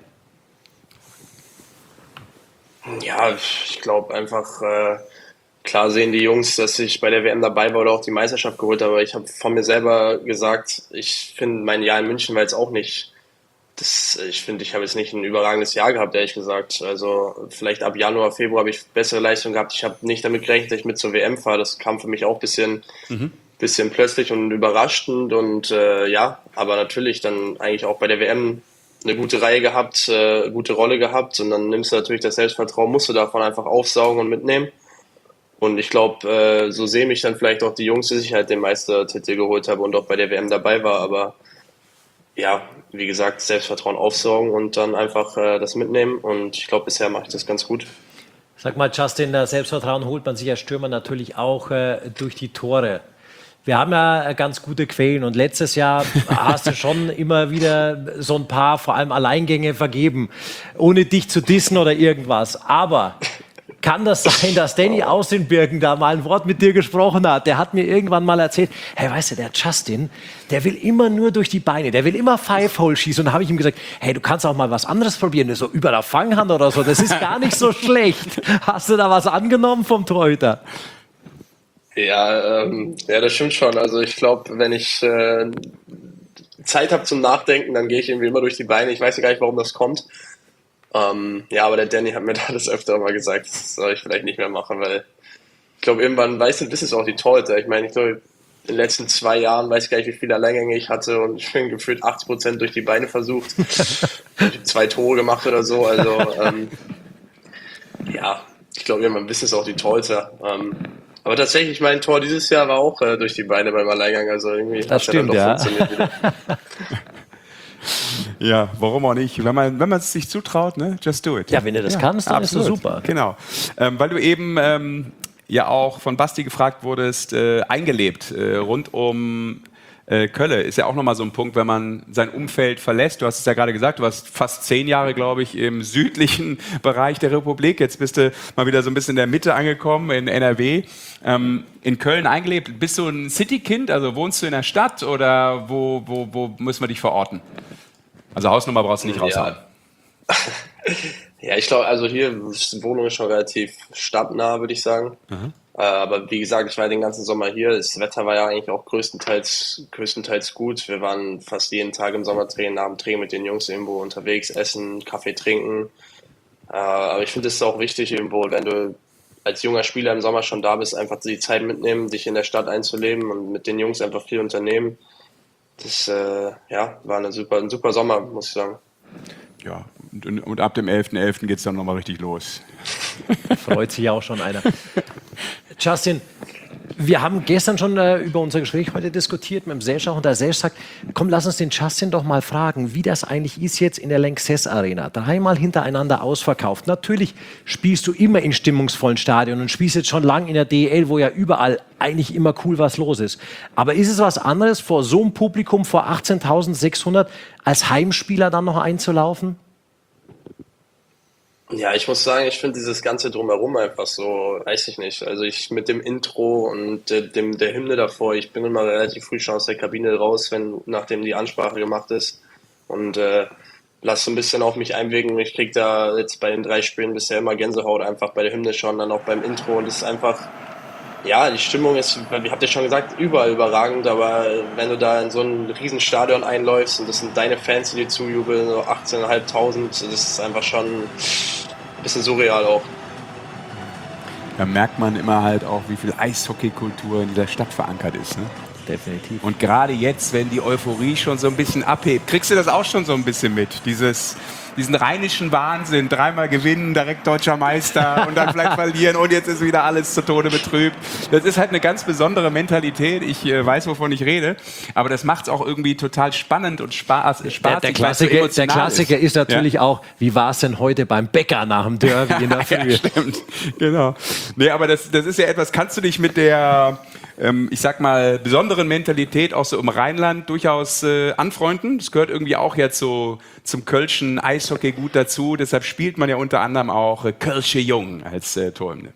Ja, ich glaube einfach, äh, klar sehen die Jungs, dass ich bei der W M dabei war oder auch die Meisterschaft geholt habe, aber ich habe von mir selber gesagt, ich finde, mein Jahr in München war jetzt auch nicht, das, ich finde, ich habe jetzt nicht ein überragendes Jahr gehabt, ehrlich gesagt. Also vielleicht ab Januar, Februar habe ich bessere Leistung gehabt. Ich habe nicht damit gerechnet, dass ich mit zur W M fahre. Das kam für mich auch ein bisschen, mhm. bisschen plötzlich und überraschend und äh, ja, aber natürlich dann eigentlich auch bei der W M eine gute Reihe gehabt, äh, gute Rolle gehabt und dann nimmst du natürlich das Selbstvertrauen, musst du davon einfach aufsaugen und mitnehmen. Und ich glaube, äh, so sehen mich dann vielleicht auch die Jungs, dass ich halt den Meistertitel geholt habe und auch bei der W M dabei war. Aber ja, wie gesagt, Selbstvertrauen aufsaugen und dann einfach äh, das mitnehmen. Und ich glaube, bisher mache ich das ganz gut. Sag mal, Justin, das Selbstvertrauen holt man sich als Stürmer natürlich auch äh, durch die Tore. Wir haben ja ganz gute Quellen und letztes Jahr hast du schon immer wieder so ein paar, vor allem Alleingänge vergeben, ohne dich zu dissen oder irgendwas. Aber kann das sein, dass Danny aus den Birken da mal ein Wort mit dir gesprochen hat? Der hat mir irgendwann mal erzählt, hey, weißt du, der Justin, der will immer nur durch die Beine, der will immer Five-Hole schießen. Und da habe ich ihm gesagt, hey, du kannst auch mal was anderes probieren, so über der Fanghand oder so, das ist gar nicht so schlecht. Hast du da was angenommen vom Torhüter? Ja, ähm, ja, das stimmt schon. Also ich glaube, wenn ich äh, Zeit habe zum Nachdenken, dann gehe ich irgendwie immer durch die Beine. Ich weiß ja gar nicht, warum das kommt. Ähm, ja, aber der Danny hat mir da das öfter mal gesagt, das soll ich vielleicht nicht mehr machen, weil ich glaube, irgendwann weiß du, wissen es auch die Torhüter. Ich meine, ich glaube, in den letzten zwei Jahren weiß ich gar nicht, wie viele Alleingänge ich hatte und ich bin gefühlt achtzig Prozent durch die Beine versucht. Ich habe zwei Tore gemacht oder so. Also ähm, ja, ich glaube, irgendwann wissen es auch die Torhüter. Ähm, Aber tatsächlich, mein Tor dieses Jahr war auch äh, durch die Beine beim Alleingang. Also irgendwie das stimmt, ja. Dann doch ja. Ja, warum auch nicht? Wenn man wenn man es sich zutraut, ne, just do it. Ja, wenn du das ja, kannst, dann absolut. Ist das super. Genau. Ähm, weil du eben ähm, ja auch von Basti gefragt wurdest, äh, eingelebt äh, rund um äh, Kölle. Ist ja auch nochmal so ein Punkt, wenn man sein Umfeld verlässt. Du hast es ja gerade gesagt, du warst fast zehn Jahre, glaube ich, im südlichen Bereich der Republik. Jetzt bist du mal wieder so ein bisschen in der Mitte angekommen, in N R W. Ähm, in Köln eingelebt. Bist du ein Citykind? Also wohnst du in der Stadt oder wo, wo, wo müssen wir dich verorten? Also Hausnummer brauchst du nicht raushauen. Ja, ja ich glaube, also hier, die Wohnung ist schon relativ stadtnah, würde ich sagen. Mhm. Äh, aber wie gesagt, ich war den ganzen Sommer hier. Das Wetter war ja eigentlich auch größtenteils, größtenteils gut. Wir waren fast jeden Tag im Sommertraining, nach dem Training mit den Jungs irgendwo unterwegs, essen, Kaffee trinken. Äh, aber ich finde, es ist auch wichtig irgendwo, wenn du als junger Spieler im Sommer schon da bist, einfach die Zeit mitnehmen, dich in der Stadt einzuleben und mit den Jungs einfach viel unternehmen. Das äh, ja, war eine super, ein super Sommer, muss ich sagen. Ja, und, und ab dem elften elften geht es dann nochmal richtig los. Freut sich auch schon einer. Justin, wir haben gestern schon äh, über unser Gespräch heute diskutiert mit dem Serge und der Serge sagt, komm, lass uns den Justin doch mal fragen, wie das eigentlich ist jetzt in der Lanxess Arena. Dreimal hintereinander ausverkauft. Natürlich spielst du immer in stimmungsvollen Stadien und spielst jetzt schon lang in der D E L, wo ja überall eigentlich immer cool was los ist. Aber ist es was anderes, vor so einem Publikum, vor achtzehntausendsechshundert, als Heimspieler dann noch einzulaufen? Ja, ich muss sagen, ich finde dieses ganze Drumherum einfach so, weiß ich nicht. Also ich mit dem Intro und äh, dem der Hymne davor, ich bin immer relativ früh schon aus der Kabine raus, wenn nachdem die Ansprache gemacht ist und äh, lass so ein bisschen auf mich einwirken. Ich krieg da jetzt bei den drei Spielen bisher immer Gänsehaut einfach bei der Hymne schon, dann auch beim Intro und es ist einfach, ja, die Stimmung ist, wie habt ihr schon gesagt, überall überragend, aber wenn du da in so ein Riesenstadion einläufst und das sind deine Fans, die dir zujubeln, so achtzehntausendfünfhundert, das ist einfach schon ein bisschen surreal auch. Da merkt man immer halt auch, wie viel Eishockeykultur in dieser Stadt verankert ist, ne? definitiv. Und gerade jetzt, wenn die Euphorie schon so ein bisschen abhebt, kriegst du das auch schon so ein bisschen mit? Dieses, diesen rheinischen Wahnsinn, dreimal gewinnen, direkt deutscher Meister und dann vielleicht verlieren und jetzt ist wieder alles zu Tode betrübt. Das ist halt eine ganz besondere Mentalität. Ich äh, weiß, wovon ich rede, aber das macht es auch irgendwie total spannend und Spaß. Spaß Der, der, Klassiker, der Klassiker ist, ist natürlich ja. auch, wie war es denn heute beim Bäcker nach dem Derby in der Früh? Ja, stimmt, genau. Nee, aber das, das ist ja etwas, kannst du dich mit der, ähm, ich sag mal, besonderen Mentalität auch so im Rheinland durchaus äh, anfreunden? Das gehört irgendwie auch jetzt so zum Kölschen Eishockey gut dazu. Deshalb spielt man ja unter anderem auch äh, Kölsche Jung als äh, Torhymne.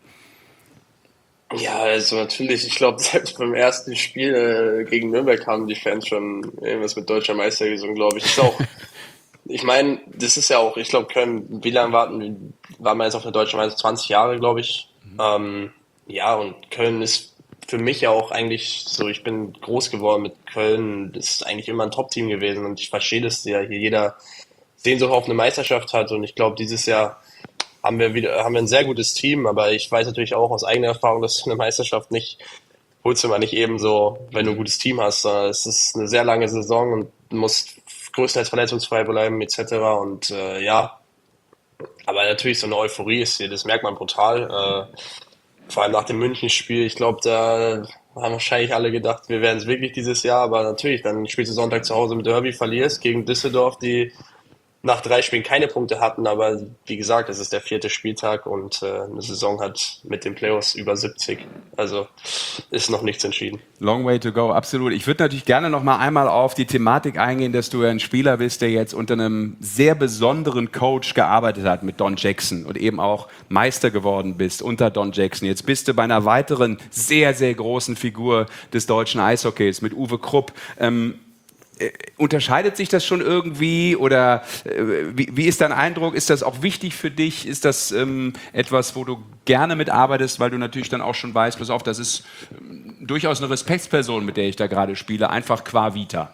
Ja, also natürlich, ich glaube, selbst beim ersten Spiel äh, gegen Nürnberg haben die Fans schon irgendwas mit deutscher Meister gesungen, glaube ich. Ist auch, ich meine, das ist ja auch, ich glaube, Köln, wie lange warten, waren wir jetzt auf der deutschen Meister? zwanzig Jahre, glaube ich. Mhm. Ähm, ja, und Köln ist für mich ja auch eigentlich so, ich bin groß geworden mit Köln, das ist eigentlich immer ein Top-Team gewesen und ich verstehe, dass ja hier jeder Sehnsucht auf eine Meisterschaft hat und ich glaube, dieses Jahr haben wir wieder, haben wir ein sehr gutes Team, aber ich weiß natürlich auch aus eigener Erfahrung, dass du eine Meisterschaft nicht, holst du mal nicht eben so, wenn du ein gutes Team hast, sondern es ist eine sehr lange Saison und du musst größtenteils verletzungsfrei bleiben et cetera. Und äh, ja, aber natürlich so eine Euphorie ist hier, das merkt man brutal. Äh, vor allem nach dem München-Spiel, ich glaube, da haben wahrscheinlich alle gedacht, wir werden es wirklich dieses Jahr, aber natürlich, dann spielst du Sonntag zu Hause mit Derby, verlierst gegen Düsseldorf, die nach drei Spielen keine Punkte hatten, aber wie gesagt, es ist der vierte Spieltag und äh, eine Saison hat mit den Playoffs über siebzig. Also ist noch nichts entschieden. Long way to go, absolut. Ich würde natürlich gerne noch mal einmal auf die Thematik eingehen, dass du ja ein Spieler bist, der jetzt unter einem sehr besonderen Coach gearbeitet hat mit Don Jackson und eben auch Meister geworden bist unter Don Jackson. Jetzt bist du bei einer weiteren sehr, sehr großen Figur des deutschen Eishockeys mit Uwe Krupp. Ähm, Unterscheidet sich das schon irgendwie oder äh, wie, wie ist dein Eindruck? Ist das auch wichtig für dich? Ist das ähm, etwas, wo du gerne mitarbeitest, weil du natürlich dann auch schon weißt, pass auf, das ist ähm, durchaus eine Respektsperson, mit der ich da gerade spiele, einfach qua Vita?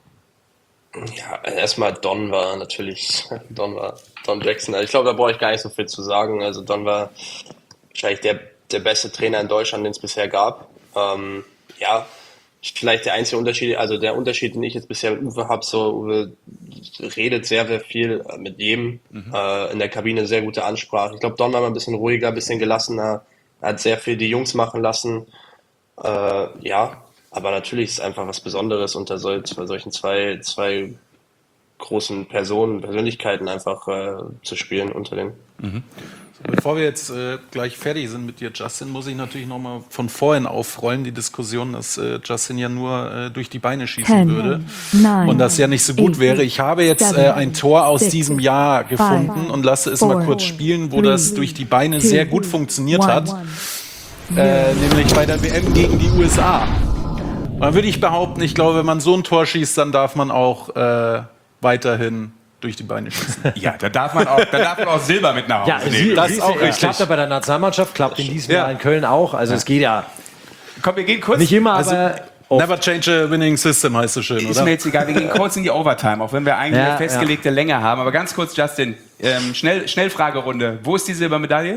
Ja, erstmal Don war natürlich, Don war Don Jackson. Ich glaube, da brauche ich gar nicht so viel zu sagen. Also Don war wahrscheinlich der, der beste Trainer in Deutschland, den es bisher gab. Ähm, ja, vielleicht der einzige Unterschied, also der Unterschied, den ich jetzt bisher mit Uwe habe, so Uwe redet sehr, sehr viel mit jedem, mhm. äh, in der Kabine sehr gute Ansprache. Ich glaube, Don war mal ein bisschen ruhiger, ein bisschen gelassener, er hat sehr viel die Jungs machen lassen. Äh, ja, aber natürlich ist es einfach was Besonderes, unter sol- bei solchen zwei, zwei großen Personen, Persönlichkeiten einfach äh, zu spielen unter den. Mhm. Bevor wir jetzt äh, gleich fertig sind mit dir, Justin, muss ich natürlich nochmal von vorhin aufrollen, die Diskussion, dass äh, Justin ja nur äh, durch die Beine schießen Ten, würde nine, und das ja nicht so gut eight, wäre. Ich habe jetzt seven, äh, ein Tor aus six, diesem Jahr gefunden five, und lasse es four, mal kurz spielen, wo three, das durch die Beine two, sehr gut funktioniert one, hat, one. äh, nämlich bei der W M gegen die U S A. Und dann würde ich behaupten, ich glaube, wenn man so ein Tor schießt, dann darf man auch äh, weiterhin durch die Beine schießen. Ja, da darf man auch, da darf man auch Silber mit nach Hause Ja, nehmen. sie, das sie, ist auch es richtig. klappt ja bei der Nationalmannschaft, klappt in diesem Ja. Jahr in Köln auch. Also es geht ja Komm, wir gehen kurz. nicht immer, Also, aber oft. Never change a winning system heißt so schön, Ist oder? mir jetzt egal, wir gehen kurz in die Overtime, auch wenn wir eigentlich Ja, eine festgelegte Länge haben. Aber ganz kurz, Justin, ähm, schnell, Schnellfragerunde. Wo ist die Silbermedaille?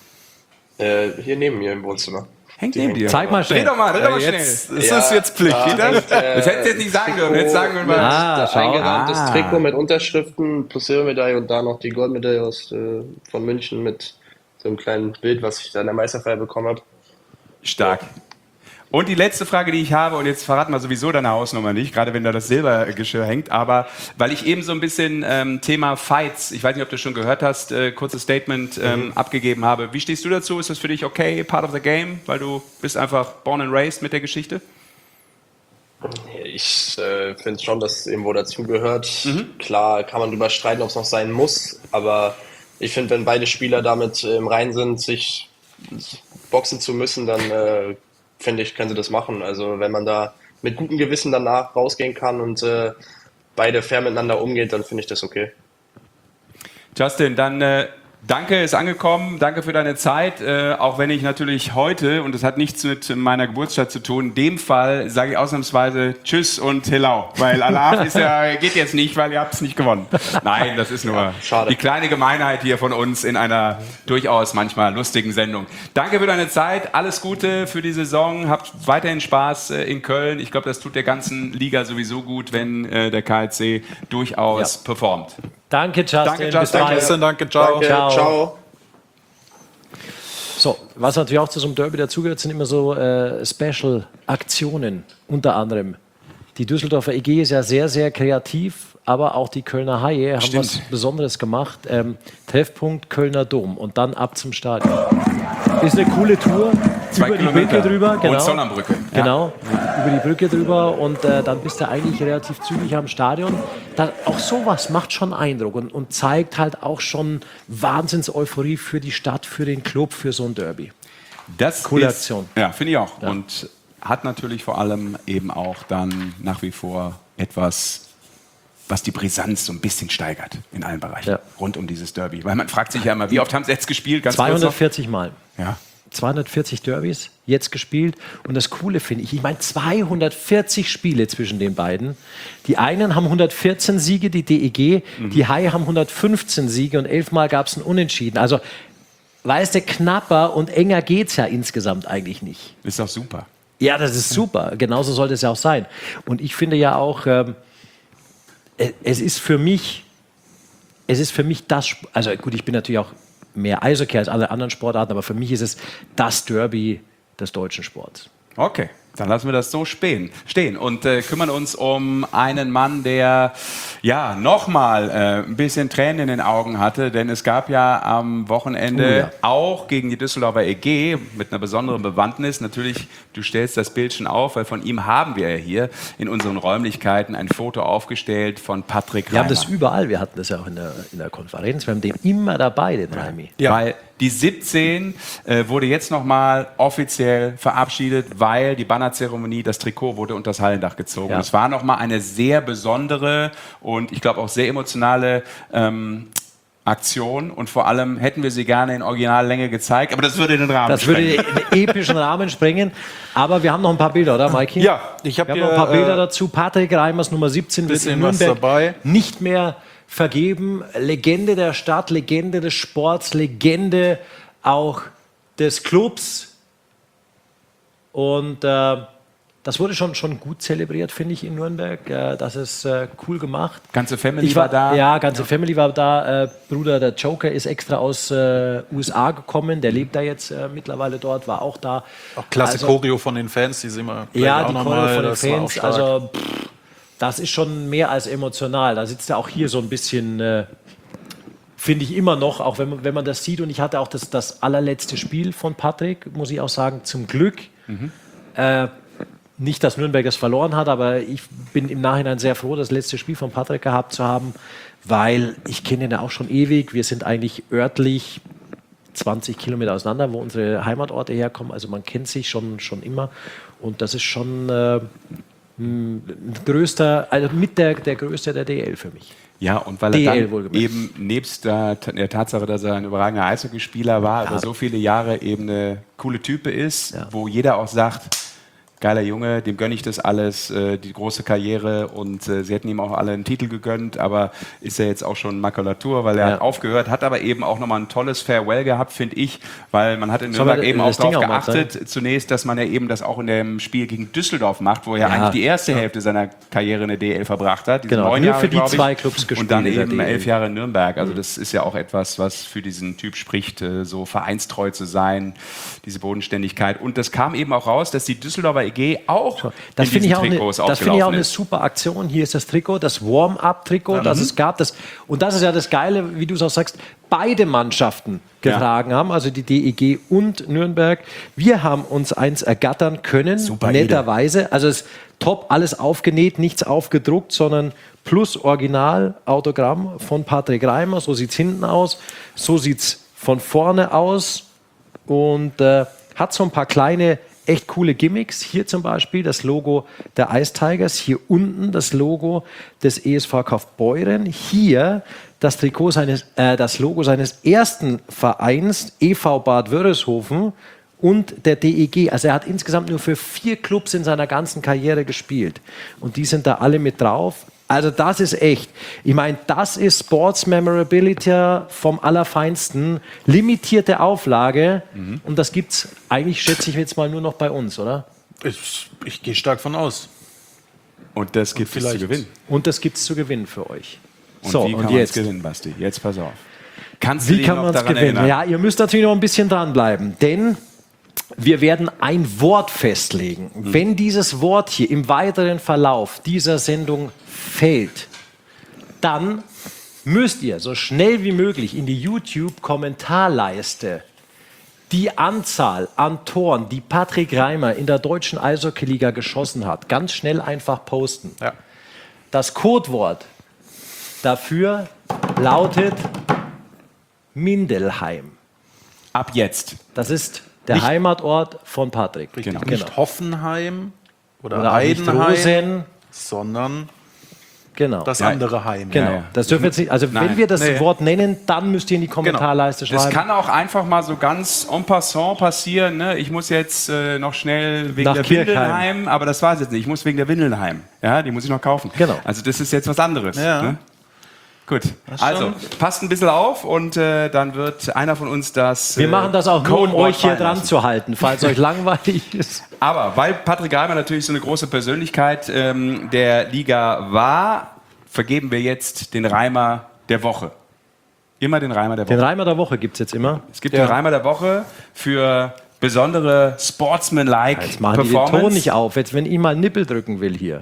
Äh, hier neben mir im Wohnzimmer. Hängt Die neben hängt dir. Zeig mal Dreh schnell. doch mal, dreh doch mal schnell. Jetzt, es Ja, ist jetzt Pflicht. da Wieder? hängt, äh, Das hättest du jetzt nicht sagen dürfen. Jetzt sagen wir mal. Ah, das schau. eingerahmtes Ah. Trikot mit Unterschriften plus Silbermedaille und da noch die Goldmedaille aus, äh, von München mit so einem kleinen Bild, was ich da in der Meisterfeier bekommen habe. Stark. Und die letzte Frage, die ich habe, und jetzt verraten wir sowieso deine Hausnummer nicht, gerade wenn da das Silbergeschirr hängt, aber weil ich eben so ein bisschen ähm, Thema Fights, ich weiß nicht, ob du schon gehört hast, äh, kurzes Statement ähm, mhm. abgegeben habe. Wie stehst du dazu? Ist das für dich okay, part of the game, weil du bist einfach born and raised mit der Geschichte? Ich äh, finde schon, dass es irgendwo dazugehört. Mhm. Klar kann man drüber streiten, ob es noch sein muss, aber ich finde, wenn beide Spieler damit äh, im Reinen sind, sich boxen zu müssen, dann äh, finde ich, können sie das machen. Also wenn man da mit gutem Gewissen danach rausgehen kann und äh, beide fair miteinander umgeht, dann finde ich das okay. Justin, dann äh, Danke, ist angekommen. Danke für deine Zeit. Äh, auch wenn ich natürlich heute, und das hat nichts mit meiner Geburtsstadt zu tun, in dem Fall sage ich ausnahmsweise Tschüss und Hello. Weil Allah ist ja, geht jetzt nicht, weil ihr habt es nicht gewonnen. Nein, das ist nur ja, die kleine Gemeinheit hier von uns in einer durchaus manchmal lustigen Sendung. Danke für deine Zeit. Alles Gute für die Saison. Habt weiterhin Spaß äh, in Köln. Ich glaube, das tut der ganzen Liga sowieso gut, wenn äh, der K L C durchaus ja. performt. Danke, Justin. Danke, Justin. Bis Justin, danke, ciao. Danke, ciao. ciao. So, was natürlich auch zu so einem Derby dazugehört, sind immer so äh, Special-Aktionen. Unter anderem. Die Düsseldorfer E G ist ja sehr, sehr kreativ, aber auch die Kölner Haie haben Stimmt. was Besonderes gemacht. Ähm, Treffpunkt Kölner Dom und dann ab zum Stadion. Ist eine coole Tour. Zwei über Kilometer. die Brücke drüber. Genau. Und Zollernbrücke. Ja. Genau, über die Brücke drüber und äh, dann bist du eigentlich relativ zügig am Stadion. Da, auch sowas macht schon Eindruck und, und zeigt halt auch schon Wahnsinns-Euphorie für die Stadt, für den Club, für so ein Derby. Das Coole ist, Aktion. Ja, finde ich auch. Ja. Und hat natürlich vor allem eben auch dann nach wie vor etwas, was die Brisanz so ein bisschen steigert in allen Bereichen Ja. rund um dieses Derby. Weil man fragt sich ja immer, wie oft haben sie jetzt gespielt? Ganz kurz noch. zweihundertvierzig Mal. Ja. zweihundertvierzig Derbys jetzt gespielt. Und das Coole finde ich, ich meine zweihundertvierzig Spiele zwischen den beiden. Die einen haben hundertvierzehn Siege, die D E G, mhm. die Haie haben hundertfünfzehn Siege und elfmal gab es ein Unentschieden. Also, weißt du, knapper und enger geht es ja insgesamt eigentlich nicht. Ist doch super. Ja, das ist super. Genauso sollte es ja auch sein. Und ich finde ja auch, ähm, es ist für mich, es ist für mich das, also gut, ich bin natürlich auch mehr Eishockey als alle anderen Sportarten, aber für mich ist es das Derby des deutschen Sports. Okay, dann lassen wir das so stehen, stehen und äh, kümmern uns um einen Mann, der ja nochmal äh, ein bisschen Tränen in den Augen hatte, denn es gab ja am Wochenende Oh ja. auch gegen die Düsseldorfer E G mit einer besonderen Bewandtnis. Natürlich, du stellst das Bild schon auf, weil von ihm haben wir ja hier in unseren Räumlichkeiten ein Foto aufgestellt von Patrick Reimer. Wir haben das überall, wir hatten das ja auch in der, in der Konferenz, wir haben den immer dabei, den Raimi. Ja. Weil die siebzehn äh, wurde jetzt nochmal offiziell verabschiedet, weil die Bannerzeremonie, das Trikot wurde unter das Hallendach gezogen. Ja. Es war nochmal eine sehr besondere und ich glaube auch sehr emotionale ähm, Aktion. Und vor allem hätten wir sie gerne in Originallänge gezeigt, aber das würde den Rahmen Das sprengen. würde den epischen Rahmen sprengen. Aber wir haben noch ein paar Bilder, oder, Mikey? Ja, ich habe Wir hier haben noch ein paar Bilder äh, dazu. Patrick Reimers, Nummer siebzehn, wird in bisschen was Nürnberg dabei. nicht mehr vergeben. Legende der Stadt, Legende des Sports, Legende auch des Clubs. Und äh, das wurde schon, schon gut zelebriert, finde ich, in Nürnberg. Äh, das ist äh, cool gemacht. Ganze Family Ich war, war da. Ja, ganze Family war da. Äh, Bruder, der Joker, ist extra aus äh, U S A gekommen. Der lebt da jetzt äh, mittlerweile dort, war auch da. Auch klasse Also- Choreo von den Fans, die sind wir Ja, auch die noch Choreo mal, von den das war auch Fans, stark. also pff, das ist schon mehr als emotional. Da sitzt er auch hier so ein bisschen, äh, finde ich immer noch, auch wenn man, wenn man das sieht. Und ich hatte auch das, das allerletzte Spiel von Patrick, muss ich auch sagen, zum Glück. Mhm. Äh, nicht, dass Nürnberg es verloren hat, aber ich bin im Nachhinein sehr froh, das letzte Spiel von Patrick gehabt zu haben, weil ich kenne ihn ja auch schon ewig. Wir sind eigentlich örtlich zwanzig Kilometer auseinander, wo unsere Heimatorte herkommen. Also man kennt sich schon, schon immer. Und das ist schon äh, ein größter, also mit der, der größte der D L für mich. Ja, und weil D er L dann wohlgemerkt. eben nebst der, der Tatsache, dass er ein überragender Eishockeyspieler war, Ja. über so viele Jahre eben eine coole Type ist, Ja. wo jeder auch sagt, geiler Junge, dem gönne ich das alles, äh, die große Karriere und äh, sie hätten ihm auch alle einen Titel gegönnt, aber ist er jetzt auch schon Makulatur, weil er Ja. hat aufgehört, hat aber eben auch nochmal ein tolles Farewell gehabt, finde ich, weil man hat in Sollen Nürnberg wir eben auch das Ding darauf auch mal geachtet, zunächst, dass man ja eben das auch in dem Spiel gegen Düsseldorf macht, wo er Ja. eigentlich die erste Hälfte seiner Karriere in der D L verbracht hat. diese Genau, neun nur Jahre, für die glaub ich. zwei Clubs gespielt Und dann in der eben D L. elf Jahre in Nürnberg. Also das ist ja auch etwas, was für diesen Typ spricht, äh, so vereinstreu zu sein, diese Bodenständigkeit. Und das kam eben auch raus, dass die Düsseldorfer E G auch Das in finde ich, diesen auch eine- Trikots das finde ich auch aufgelaufen eine ist. super Aktion. Hier ist das Trikot, das Warm-up-Trikot, das es gab. Das, und das ist ja das Geile, wie du es auch sagst, beide Mannschaften getragen haben, also die D E G und Nürnberg. Wir haben uns eins ergattern können, Super netterweise. Also es ist top, alles aufgenäht, nichts aufgedruckt, sondern plus Original-Autogramm von Patrick Reimer. So sieht es hinten aus, so sieht es von vorne aus und äh, hat so ein paar kleine echt coole Gimmicks. Hier zum Beispiel das Logo der Ice Tigers. Hier unten das Logo des E S V Kaufbeuren. Hier das Trikot seines, äh, das Logo seines ersten Vereins, E V Bad Wörishofen, und der D E G. Also er hat insgesamt nur für vier Clubs in seiner ganzen Karriere gespielt. Und die sind da alle mit drauf. Also das ist echt. Ich meine, das ist Sports Memorability vom Allerfeinsten. Limitierte Auflage. Mhm. Und das gibt es eigentlich, schätze ich jetzt mal, nur noch bei uns, oder? Ich, ich gehe stark von aus. Und das gibt es zu gewinnen. Und das gibt es zu gewinnen für euch. Und so, wie kann und man es jetzt gewinnen, Basti? Jetzt pass auf. Kannst du Wie dich kann noch man es daran gewinnen? erinnern? Ja, ihr müsst natürlich noch ein bisschen dranbleiben, denn wir werden ein Wort festlegen. Mhm. Wenn dieses Wort hier im weiteren Verlauf dieser Sendung fällt, dann müsst ihr so schnell wie möglich in die YouTube-Kommentarleiste die Anzahl an Toren, die Patrick Reimer in der deutschen Eishockey-Liga geschossen hat, ganz schnell einfach posten. Ja. Das Codewort dafür lautet Mindelheim. Ab jetzt. Das ist der Nicht- Heimatort von Patrick. Richtig, Genau. nicht Hoffenheim oder, Oder auch nicht Heidenheim, Rosen. sondern Genau. das Ja, andere Heim. Genau. ja. Das dürfen wir jetzt nicht, also Nein. wenn wir das Nee. Wort nennen, dann müsst ihr in die Kommentarleiste Das schreiben. kann auch einfach mal so ganz en passant passieren. Ne? Ich muss jetzt äh, noch schnell wegen Nach der Kirchheim. Windelheim, aber das war es jetzt nicht. Ich muss wegen der Windelheim. Ja, die muss ich noch kaufen. Genau. Also das ist jetzt was anderes. Ja. Ne? Gut, also passt ein bisschen auf und äh, dann wird einer von uns das. Wir machen das auch nur, um Codewort euch hier fallen dran lassen. zu halten, falls euch langweilig ist. Aber weil Patrick Reimer natürlich so eine große Persönlichkeit ähm, der Liga war, vergeben wir jetzt den Reimer der Woche. Immer den Reimer der Woche. Den Reimer der Woche gibt es jetzt immer. Es gibt Ja. den Reimer der Woche für besondere Sportsman-like Jetzt machen die den Performance. Ton nicht auf. Jetzt, wenn ich mal Nippel drücken will hier.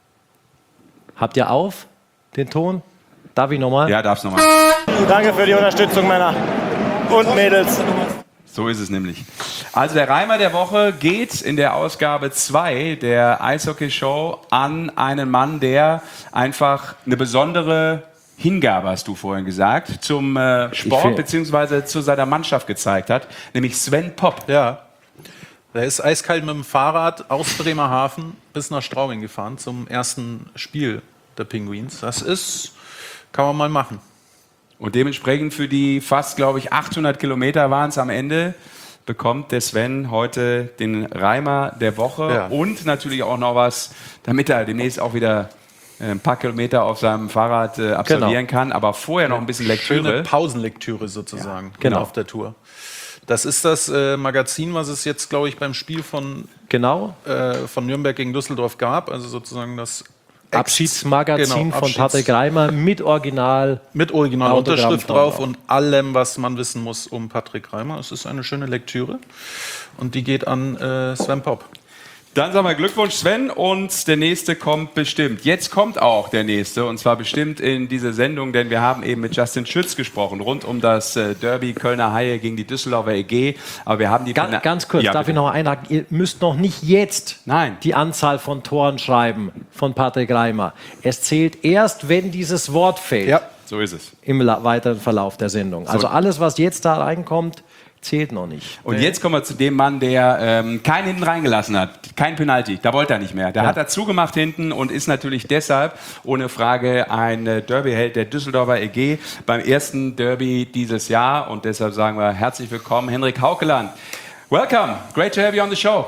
Habt ihr auf den Ton? Darf ich nochmal? Ja, darf's nochmal. Danke für die Unterstützung, Männer und Mädels. So ist es nämlich. Also der Reimer der Woche geht in der Ausgabe zwei der Eishockey-Show an einen Mann, der einfach eine besondere Hingabe, hast du vorhin gesagt, zum äh, Sport find- bzw. zu seiner Mannschaft gezeigt hat, nämlich Sven Popp. Ja. Der ist eiskalt mit dem Fahrrad aus Bremerhaven bis nach Straubing gefahren zum ersten Spiel der Penguins. Das ist, kann man mal machen. Und dementsprechend für die fast, glaube ich, achthundert Kilometer waren es am Ende, bekommt der Sven heute den Reimer der Woche Ja. und natürlich auch noch was, damit er demnächst auch wieder äh, ein paar Kilometer auf seinem Fahrrad äh, absolvieren Genau. kann, aber vorher noch ein bisschen Lektüre. Schöne Pausenlektüre sozusagen genau. auf der Tour. Das ist das äh, Magazin, was es jetzt, glaube ich, beim Spiel von, Genau. äh, von Nürnberg gegen Düsseldorf gab. Also sozusagen das Ex- Abschiedsmagazin Genau, von Abschieds- Patrick Reimer mit Original. Mit Originalunterschrift Autogramm drauf drauf. und allem, was man wissen muss um Patrick Reimer. Es ist eine schöne Lektüre und die geht an äh, Sven Popp. Dann sagen wir Glückwunsch Sven und der nächste kommt bestimmt. Jetzt kommt auch der nächste und zwar bestimmt in diese Sendung, denn wir haben eben mit Justin Schütz gesprochen rund um das äh, Derby Kölner Haie gegen die Düsseldorfer E G. Aber wir haben die Ganz, ganz kurz, Ja, darf bitte. ich noch einhaken? Ihr müsst noch nicht jetzt Nein. die Anzahl von Toren schreiben von Patrick Reimer. Es zählt erst, wenn dieses Wort fällt So ist es. im la- weiteren Verlauf der Sendung. Also alles, was jetzt da reinkommt, zählt noch nicht. Und jetzt kommen wir zu dem Mann, der ähm, keinen hinten reingelassen hat. Kein Penalty, da wollte er nicht mehr. Da hat er zugemacht hinten und ist natürlich deshalb ohne Frage ein äh, Derby-Held der Düsseldorfer E G beim ersten Derby dieses Jahr. Und deshalb sagen wir herzlich willkommen, Henrik Haukeland. Welcome, great to have you on the show.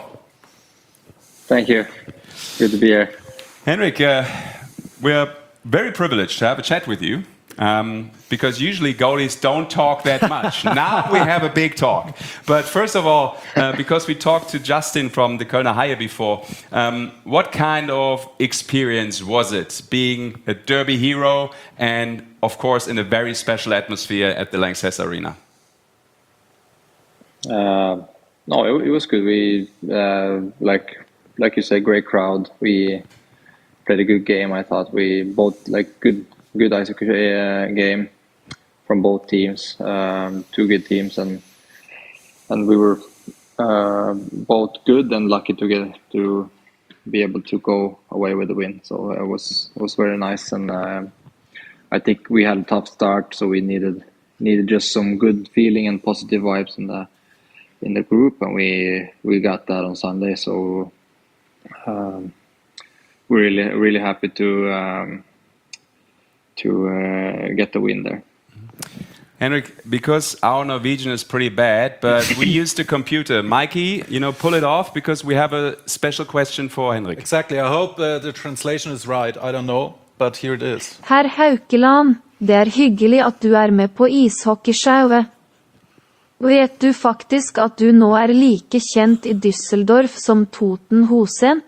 Thank you. Good to be here. Henrik, uh, we're very privileged to have a chat with you. Um, because usually goalies don't talk that much. Now we have a big talk. But first of all, uh, because we talked to Justin from the Kölner Haie before, um, what kind of experience was it being a derby hero and, of course, in a very special atmosphere at the Lanxess Arena? Uh, no, it, it was good. We uh, like like you said, great crowd. We played a good game. I thought we both like good good ice hockey uh, game from both teams. Um, two good teams, and and we were uh, both good and lucky to get to be able to go away with the win. So it was it was very nice, and uh, I think we had a tough start, so we needed needed just some good feeling and positive vibes in the in the group, and we we got that on Sunday. So um, we're really really happy to um, to uh, get the win there. Henrik, because our Norwegian is pretty bad, but we used a computer. Mikey, you know, pull it off because we have a special question for Henrik. Exactly. I hope uh, the translation is right. I don't know, but here it is. Herr Haukeland, det er hyggelig at du er med på ishockeyshowet. Vet du faktisk at du nå er like kjent i Düsseldorf som Toten Hosen?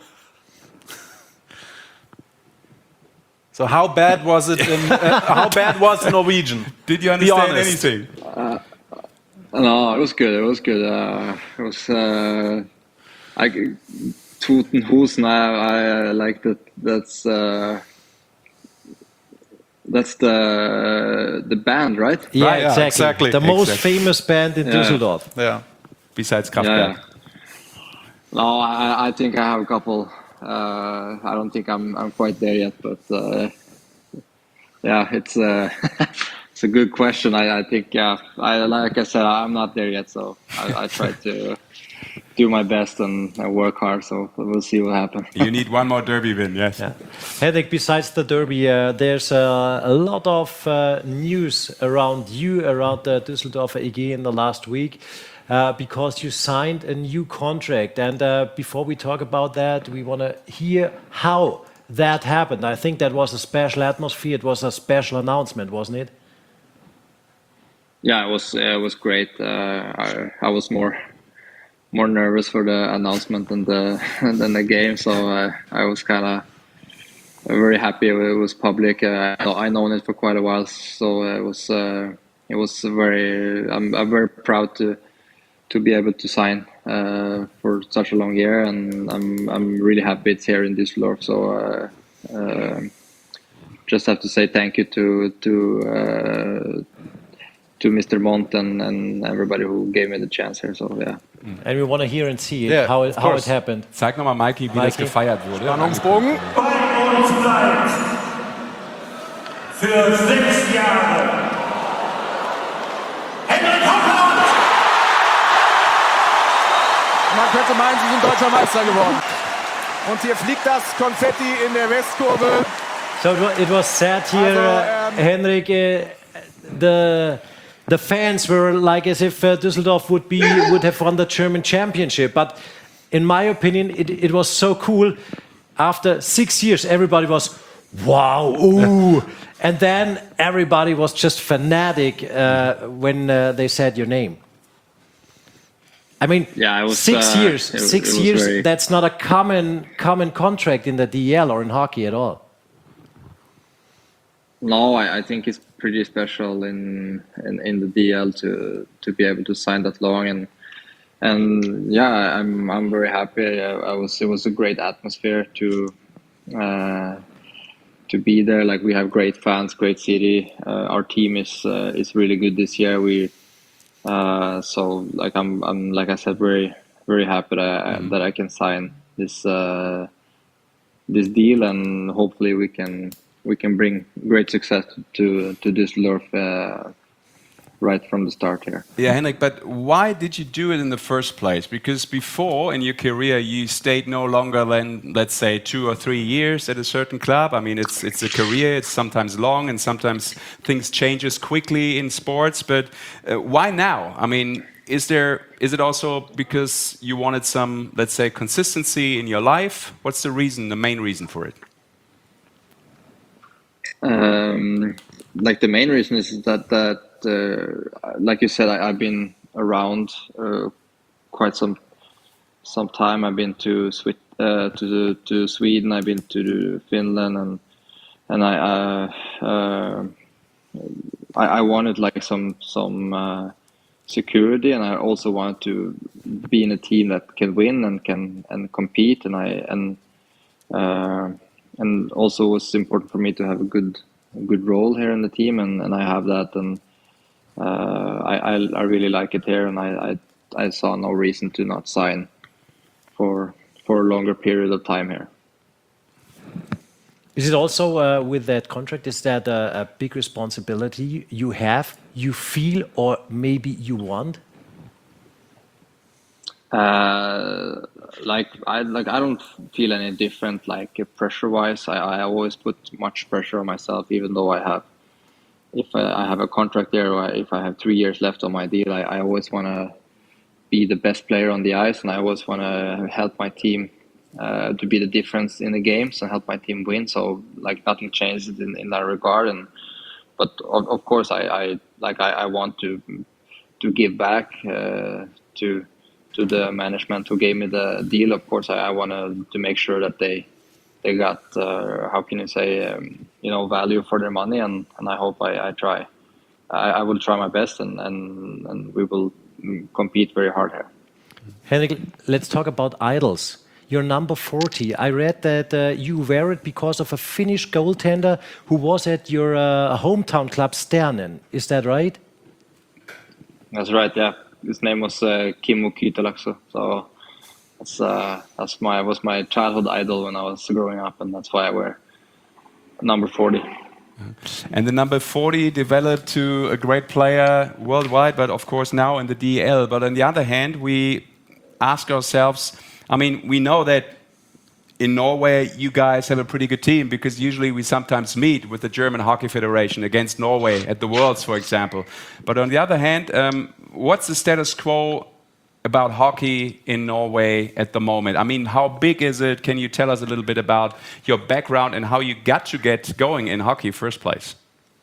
So how bad was it in uh, how bad was Norwegian? Did you understand anything? Uh, no, it was good. It was good. Uh, it was uh, I Totenhusen. I, I like that. That's uh, that's the the band, right? Yeah, Right, yeah, exactly. exactly. The most Exactly. famous band in Yeah. Düsseldorf. Yeah. Besides Yeah. Kraftwerk. No, I, I think I have a couple. Uh, I don't think I'm I'm quite there yet, but uh, yeah, it's uh, it's a good question. I, I think yeah, I like I said, I'm not there yet, so I, I try to do my best and, and work hard. So we'll see what happens. You need one more derby win, yes. Yeah. Henrik, besides the derby, uh, there's uh, a lot of uh, news around you, around the Düsseldorfer E G in the last week, uh, because you signed a new contract. And uh, before we talk about that, we want to hear how that happened. I think that was a special atmosphere. It was a special announcement, wasn't it? Yeah, it was uh, it was great. Uh, I, I was more more nervous for the announcement than the than the game, so uh, I was kind of very happy it was public. Uh, I known it for quite a while, so it was uh, it was very. I'm, I'm very proud to to be able to sign uh, for such a long year, and I'm I'm really happy it's here in Düsseldorf. So uh, uh, just have to say thank you to to. Uh, to Mister Mont and, and everybody who gave me the chance here. So yeah. And we want to hear and see it, Yeah, how, it, of how it course. happened. Zeig nochmal, Mikey, wie das Mikey. gefeiert wurde. Spannungsbogen. Bei uns bleibt für sechs Jahre Henrik Haukeland! Man könnte meinen, sie sind deutscher Meister geworden. Und hier fliegt das Konfetti in der Westkurve. So it wa- it was said here, uh, Also, ähm, Henrik, uh, the the fans were like as if uh, Düsseldorf would be would have won the German championship. But in my opinion, it, it was so cool. After six years, everybody was wow, ooh, and then everybody was just fanatic uh, when uh, they said your name. I mean, Yeah, it was, six uh, years. it- six it was years. very- That's not a common common contract in the D E L or in hockey at all. No, I, I think it's pretty special in, in in the D L to to be able to sign that long, and and yeah, I'm I'm very happy. I, I was it was a great atmosphere to uh, to be there. Like we have great fans, great city. Uh, our team is uh, is really good this year. We uh, so like I'm I'm like I said, very very happy that I, that I can sign this uh, this deal, and hopefully we can. we can bring great success to to Düsseldorf uh, right from the start here. Yeah, Henrik, but why did you do it in the first place? Because before in your career you stayed no longer than, let's say, two or three years at a certain club. I mean, it's it's a career. It's sometimes long and sometimes things changes quickly in sports. But uh, why now? I mean, is there is it also because you wanted some, let's say, consistency in your life? What's the reason? The main reason for it? Um, like the main reason is that that uh, like you said, I, I've been around uh, quite some some time. I've been to Swi- uh, to to Sweden. I've been to Finland, and and I uh, uh, I, I wanted like some some uh, security, and I also wanted to be in a team that can win and can and compete, and I and. Uh, And also, it was important for me to have a good, a good role here in the team, and, and I have that, and uh, I, I I really like it here, and I, I I saw no reason to not sign for for a longer period of time here. Is it also uh, with that contract? Is that a, a big responsibility you have, you feel, or maybe you want? Uh, like I like I don't feel any different like pressure wise. I, I always put much pressure on myself, even though I have if I, I have a contract there or if I have three years left on my deal. I, I always want to be the best player on the ice, and I always want to help my team uh, to be the difference in the games and help my team win. So like nothing changes in, in that regard. And but of, of course I, I like I, I want to to give back uh, to. to the management who gave me the deal. Of course, I, I want to to make sure that they they got uh, how can you say um, you know value for their money, and, and I hope I, I try. I, I will try my best, and, and, and we will compete very hard here. Henrik, let's talk about idols. You're number forty. I read that uh, you wear it because of a Finnish goaltender who was at your uh, hometown club Sternen. Is that right? That's right. Yeah. His name was uh, Kimmo Kytälakso, so that's uh, that's my was my childhood idol when I was growing up, and that's why I wear number forty. And the number forty developed to a great player worldwide, but of course now in the D E L. But on the other hand, we ask ourselves, I mean, we know that in Norway, you guys have a pretty good team, because usually we sometimes meet with the German Hockey Federation against Norway at the Worlds, for example. But on the other hand, um, what's the status quo about hockey in Norway at the moment? I mean, how big is it? Can you tell us a little bit about your background and how you got to get going in hockey first place?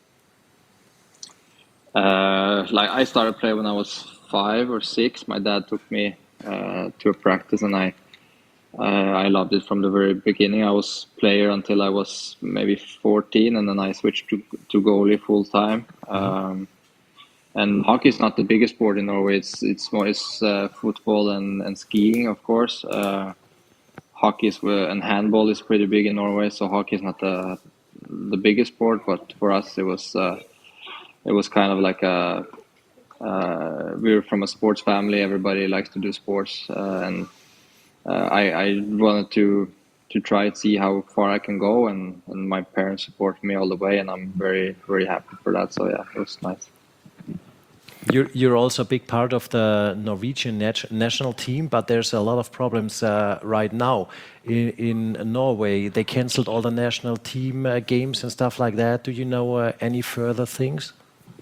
Uh, like I started playing when I was five or six. My dad took me uh, to a practice, and I Uh, I loved it from the very beginning. I was player until I was maybe fourteen, and then I switched to to goalie full time. Um, and hockey is not the biggest sport in Norway. It's it's more it's uh, football and, and skiing, of course. Uh, hockey is and handball is pretty big in Norway. So hockey is not the the biggest sport, but for us it was uh, it was kind of like a uh, we were from a sports family. Everybody likes to do sports, uh, and Uh, I, I wanted to to try and see how far I can go, and, and my parents support me all the way, and I'm very, very happy for that. So yeah, it was nice. You're, you're also a big part of the Norwegian nat national team, but there's a lot of problems uh, right now in, in Norway. They cancelled all the national team uh, games and stuff like that. Do you know uh, any further things?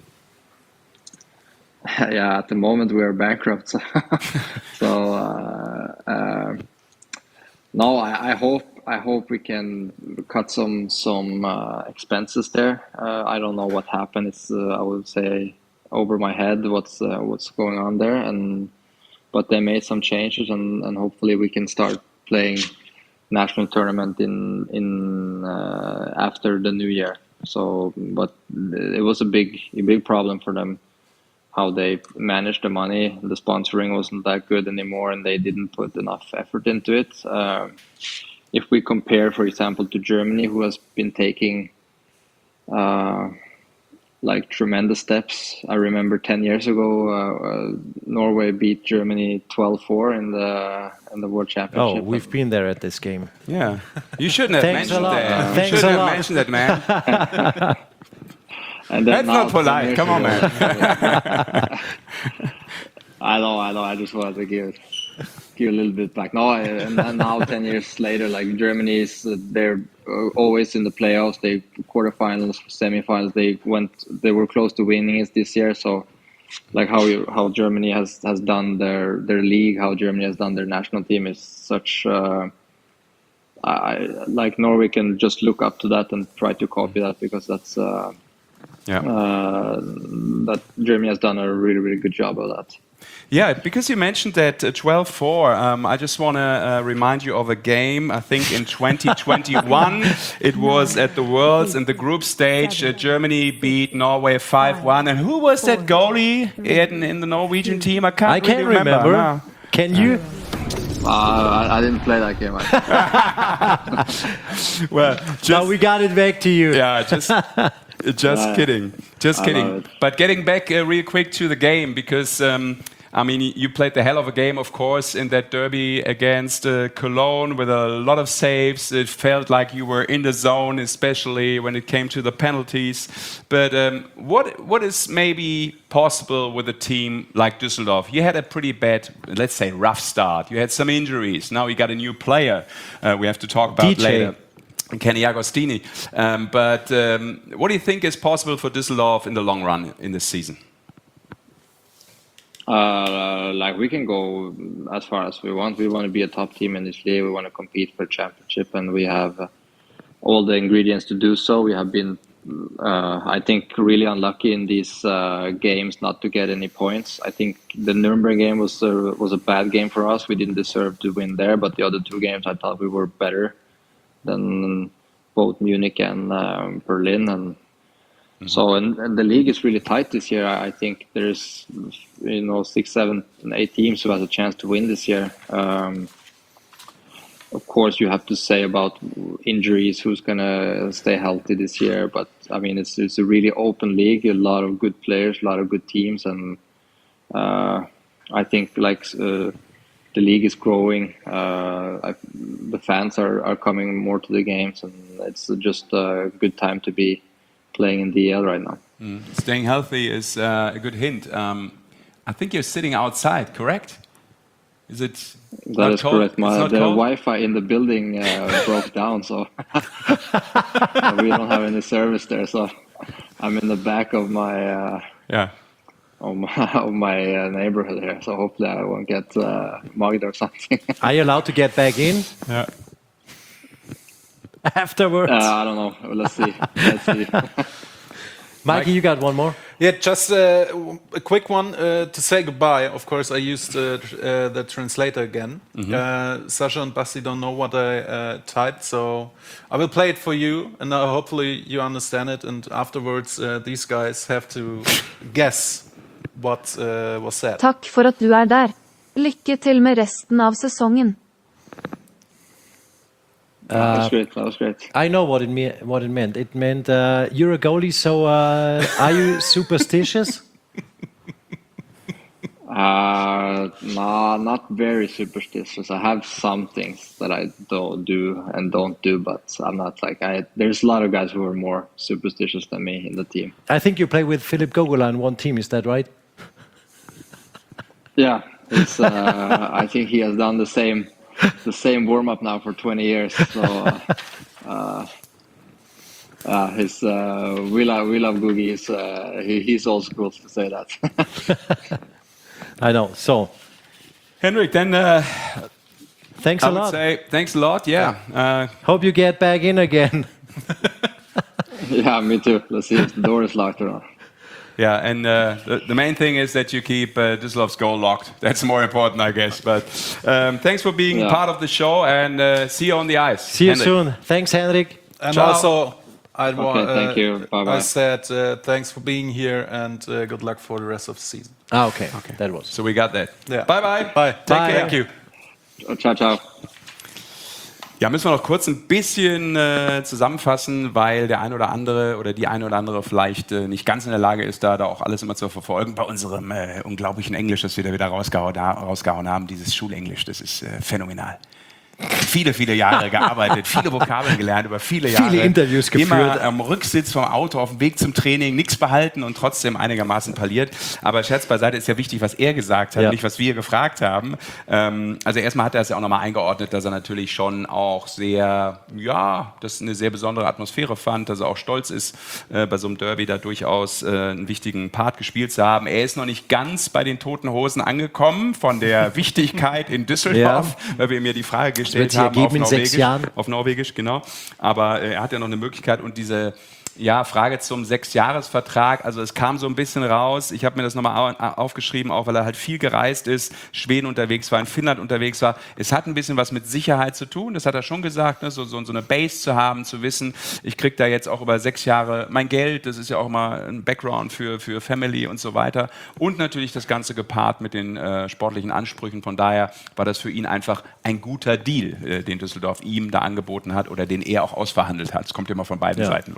Yeah, at the moment we are bankrupt. So, so uh, uh, no, I, I hope I hope we can cut some some uh, expenses there. Uh, I don't know what happened. It's uh, I would say over my head what's uh, what's going on there, and but they made some changes, and, and hopefully we can start playing national tournament in in uh, after the new year. So, but it was a big a big problem for them. How they managed the money, the sponsoring wasn't that good anymore, and they didn't put enough effort into it. Uh, if we compare, for example, to Germany, who has been taking uh, like tremendous steps. I remember ten years ago, uh, uh, Norway beat Germany twelve four in the in the World Championship. Oh, we've been there at this game. Yeah, you shouldn't have Thanks a mentioned lot. that. You Thanks shouldn't a have lot. mentioned that, man. And then That's now, not polite. ten years Come on, ago- man. I know, I know. I just wanted to give give a little bit back. No, I- and then now ten years later, like Germany is, uh, they're uh, always in the playoffs. They quarterfinals, semifinals. They went, they were close to winning it this year. So, like how you, how Germany has has done their their league, how Germany has done their national team is such. Uh, I like Norway can just look up to that and try to copy that, because that's. Uh, Yeah. Uh, that Germany has done a really, really good job of that. Yeah, because you mentioned that uh, twelve four, um, I just want to uh, remind you of a game, I think in twenty twenty-one, it was at the Worlds in the group stage. Uh, Germany beat Norway five one. And who was that goalie in, in the Norwegian team? I can't, I can't really remember. remember. No. Can you? Uh, I, I didn't play that game. Well, just, No, we got it back to you. yeah, just just Yeah. kidding, just I kidding. love it. But getting back uh, real quick to the game, because um, I mean, you played the hell of a game, of course, in that derby against uh, Cologne with a lot of saves. It felt like you were in the zone, especially when it came to the penalties. But um, what what is maybe possible with a team like Düsseldorf? You had a pretty bad, let's say, rough start. You had some injuries. Now you got a new player uh, we have to talk about D J. later. Kenny Agostini. Um, but um, what do you think is possible for Düsseldorf in the long run in this season? Uh, like we can go as far as we want. We want to be a top team in this league. We want to compete for championship, and we have uh, all the ingredients to do so. We have been, uh, I think, really unlucky in these uh, games not to get any points. I think the Nuremberg game was uh, was a bad game for us. We didn't deserve to win there, but the other two games I thought we were better than both Munich and um, Berlin, and mm-hmm. so and, and the league is really tight this year. I, I think there's you know six, seven, and eight teams who has a chance to win this year. Um, of course, you have to say about injuries, who's gonna stay healthy this year. But I mean, it's it's a really open league, a lot of good players, a lot of good teams, and uh, I think like. Uh, The league is growing. Uh, I, the fans are, are coming more to the games, and it's just a good time to be playing in D E L right now. Mm. Staying healthy is uh, a good hint. Um, I think you're sitting outside, correct? Is it? That is cold? correct. My, the cold? Wi-Fi in the building uh, broke down, so we don't have any service there. So I'm in the back of my. Uh, yeah. Of my, of my uh, neighborhood here, so hopefully I won't get uh, mugged or something. Are you allowed to get back in? Yeah. Afterwards? Uh, I don't know. Let's see. Let's see. Mikey, you got one more? Yeah, just uh, a quick one uh, to say goodbye. Of course, I used uh, tr uh, the translator again. Mm-hmm. uh, Sasha and Basti don't know what I uh, typed, so I will play it for you, and uh, hopefully you understand it. And afterwards, uh, these guys have to guess what uh, was said. Takk for at du er der. Lykke til med resten av sesongen. Uh, that was great. That was great. I know what it, me what it meant. It meant uh, you're a goalie, so uh, are you superstitious? Uh, nah, not very superstitious. I have some things that I don't do and don't do, but I'm not like I. There's a lot of guys who are more superstitious than me in the team. I think you play with Philip Gogola in one team. Is that right? Yeah, it's, uh, I think he has done the same, the same warm up now for twenty years. So uh, uh, uh, his uh, we love we love Googie. He's uh, he, he's old school to say that. I know. So, Henrik, then uh, thanks I a would lot. say thanks a lot. Yeah. Uh, Hope you get back in again. Yeah, me too. Let's see if the door is locked or not. Yeah, and uh, the, the main thing is that you keep uh, Düsseldorf's goal locked. That's more important, I guess. But um, thanks for being Yeah. part of the show, and uh, see you on the ice. See you Henrik. soon. Thanks, Henrik. And Ciao. also, I wa- Okay, thank uh, you. Bye-bye. I said uh, thanks for being here, and uh, good luck for the rest of the season. Ah, okay. Okay. That was. So we got that. Yeah. Bye bye. Bye. Take Bye. care. Thank you. Ciao, ciao. Ja, müssen wir noch kurz ein bisschen äh, zusammenfassen, weil der ein oder andere oder die ein oder andere vielleicht äh, nicht ganz in der Lage ist, da, da auch alles immer zu verfolgen. Bei unserem äh, unglaublichen Englisch, das wir da wieder rausgehauen, rausgehauen haben, dieses Schulenglisch, das ist äh, phänomenal. Viele, viele Jahre gearbeitet, viele Vokabeln gelernt, über viele Jahre. Viele Interviews geführt. Immer am Rücksitz vom Auto, auf dem Weg zum Training, nichts behalten und trotzdem einigermaßen parliert. Aber Scherz beiseite, ist ja wichtig, was er gesagt hat, Ja. nicht was wir gefragt haben. Ähm, also erstmal hat er es ja auch nochmal eingeordnet, dass er natürlich schon auch sehr, ja, das eine sehr besondere Atmosphäre fand, dass er auch stolz ist, äh, bei so einem Derby da durchaus äh, einen wichtigen Part gespielt zu haben. Er ist noch nicht ganz bei den Toten Hosen angekommen von der Wichtigkeit in Düsseldorf, weil wir mir die Frage gestellt wird sich haben auf ergeben in sechs Norwegisch, Jahren. auf Norwegisch, genau. Aber äh, er hat ja noch eine Möglichkeit und diese ja, Frage zum Sechsjahresvertrag, also es kam so ein bisschen raus, ich habe mir das nochmal aufgeschrieben, auch weil er halt viel gereist ist, Schweden unterwegs war, in Finnland unterwegs war. Es hat ein bisschen was mit Sicherheit zu tun, das hat er schon gesagt, ne? so, so, so eine Base zu haben, zu wissen, ich kriege da jetzt auch über sechs Jahre mein Geld, das ist ja auch mal ein Background für, für Family und so weiter. Und natürlich das Ganze gepaart mit den äh, sportlichen Ansprüchen, von daher war das für ihn einfach ein guter Deal, äh, den Düsseldorf ihm da angeboten hat oder den er auch ausverhandelt hat. Es kommt immer von beiden Ja. Seiten logischerweise.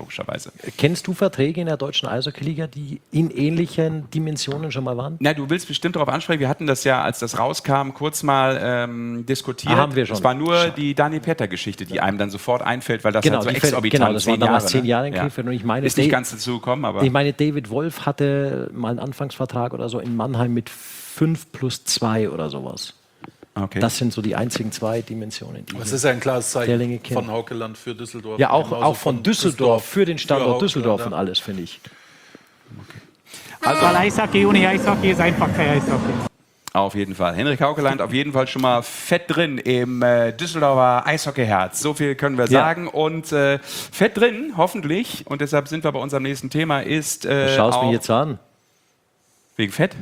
Klasse. Kennst du Verträge in der deutschen Eishockey-Liga, die in ähnlichen Dimensionen schon mal waren? Na, du willst bestimmt darauf ansprechen. Wir hatten das ja, als das rauskam, kurz mal ähm, diskutiert. Ah, haben wir schon. Es war nur die Dani Petter-Geschichte, die einem dann sofort einfällt, weil das Genau, halt so die- exorbitant genau, das waren damals ne? zehn Jahre in Krefeld und ich meine, ist nicht Dave- ganz dazu gekommen, aber Ich meine, David Wolf hatte mal einen Anfangsvertrag oder so in Mannheim mit fünf plus zwei oder sowas. okay. Das sind so die einzigen zwei Dimensionen. Die Das wir ist ja ein klares der Länge Zeichen kennen. von Haukeland für Düsseldorf. Ja, auch, Genauso auch von Düsseldorf, für den Standort Haukeland, Düsseldorf ja. und alles, finde ich. Also, Weil Eishockey ohne Eishockey ist einfach kein Eishockey. auf jeden Fall. Henrik Haukeland auf jeden Fall schon mal fett drin im äh, Düsseldorfer Eishockeyherz. So viel können wir Ja. sagen. Und äh, fett drin, hoffentlich, und deshalb sind wir bei unserem nächsten Thema, ist äh, Du schaust auch mich jetzt an. wegen Fett.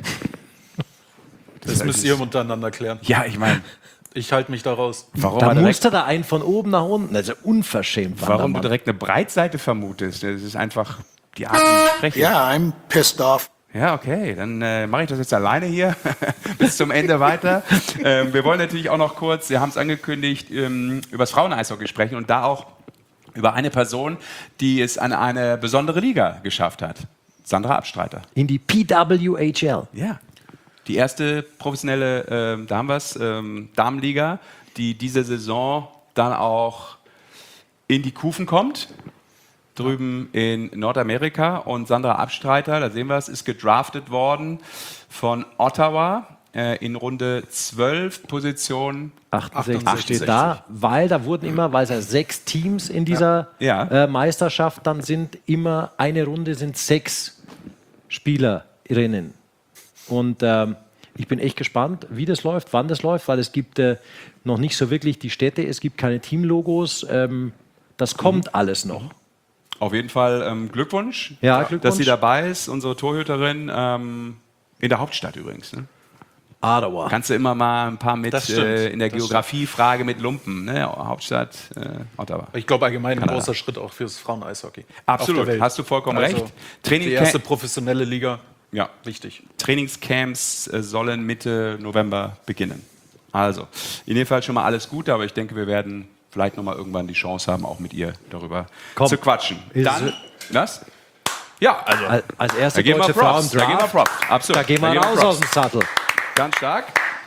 Das müsst ihr untereinander klären. Ja, ich meine, Ich halte mich da raus. warum, Da er direkt, musste da einen von oben nach unten. Also unverschämt. warum du Wandermann. direkt eine Breitseite vermutest. Das ist einfach die Art, wie ich spreche. Yeah, I'm pissed off. Ja, okay, dann äh, mache ich das jetzt alleine hier bis zum Ende weiter. Ähm, wir wollen natürlich auch noch kurz, wir haben es angekündigt, ähm, über das Frauen-Eishockey sprechen und da auch über eine Person, die es an eine besondere Liga geschafft hat. Sandra Abstreiter. In die P W H L. Ja. Die erste professionelle, ähm, da haben wir es, ähm, Damenliga, die diese Saison dann auch in die Kufen kommt. Drüben in Nordamerika. Und Sandra Abstreiter, da sehen wir es, ist gedraftet worden von Ottawa äh, in Runde zwölf, Position achtundsechzig achtundsechzig. steht da, weil da wurden immer, weil es ja sechs Teams in dieser Ja. Äh, Meisterschaft dann sind, immer eine Runde sind sechs Spielerinnen. Und ähm, ich bin echt gespannt, wie das läuft, wann das läuft, weil es gibt äh, noch nicht so wirklich die Städte, es gibt keine Teamlogos, ähm, das kommt Mhm. alles noch. Auf jeden Fall ähm, Glückwunsch, Ja, Glückwunsch. dass sie dabei ist, unsere Torhüterin. Ähm, in der Hauptstadt übrigens. Ne? Ottawa. Kannst du immer mal ein paar mit Das stimmt, äh, in der das Geografiefrage mit Lumpen. Ne? Hauptstadt äh, Ottawa. Ich glaube allgemein ein Kanada. großer Schritt auch fürs Frauen-Eishockey. Absolut, Auf der Welt. hast du vollkommen Also, recht. Training die erste professionelle Liga, Ja. wichtig. Trainingscamps äh, sollen Mitte November beginnen. Also, in jedem Fall schon mal alles Gute, aber ich denke, wir werden vielleicht noch mal irgendwann die Chance haben, auch mit ihr darüber Komm. zu quatschen. Ist Dann, was? Ja, also, Als, als erste da gehen wir deutsche Frau im Props, da gehen wir Draft, Props. Absolut. da gehen wir Da raus Props. aus dem Sattel. Ganz stark.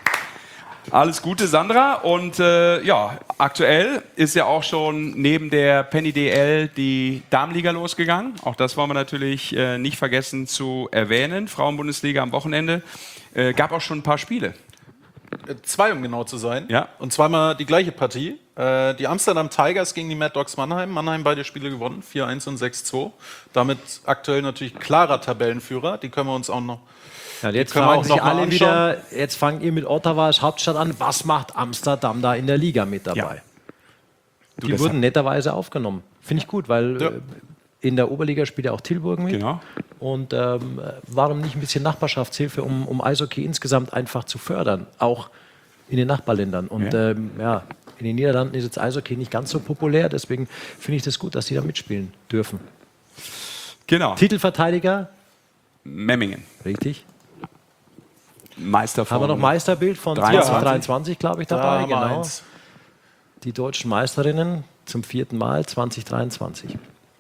Alles Gute, Sandra. Und äh, ja, aktuell ist ja auch schon neben der Penny D L die Damenliga losgegangen. Auch das wollen wir natürlich äh, nicht vergessen zu erwähnen. Frauenbundesliga am Wochenende. Äh, gab auch schon ein paar Spiele. Äh, Zwei, um genau zu sein. Ja. Und zweimal die gleiche Partie. Äh, die Amsterdam Tigers gegen die Mad Dogs Mannheim. Mannheim beide Spiele gewonnen, vier eins und sechs zwei. Damit aktuell natürlich klarer Tabellenführer. Die können wir uns auch noch... Ja, jetzt können wir fragen auch sich noch mal alle anschauen. wieder, jetzt fangt ihr mit Ottawa als Hauptstadt an, was macht Amsterdam da in der Liga mit dabei? Ja. Du, Die das wurden hat- netterweise aufgenommen. Finde ich gut, weil Ja. äh, in der Oberliga spielt ja auch Tilburg mit. Genau. Und ähm, warum nicht ein bisschen Nachbarschaftshilfe, um, um Eishockey insgesamt einfach zu fördern, auch in den Nachbarländern. Und Ja. ja, ähm, ja in den Niederlanden ist jetzt Eishockey nicht ganz so populär, deswegen finde ich das gut, dass die da mitspielen dürfen. Genau. Titelverteidiger, Memmingen. richtig. Meister von Haben wir noch Meisterbild von dreiundzwanzig? zwanzig dreiundzwanzig, glaube ich, Da dabei. haben wir Genau. eins. Die deutschen Meisterinnen zum vierten Mal zwanzig dreiundzwanzig.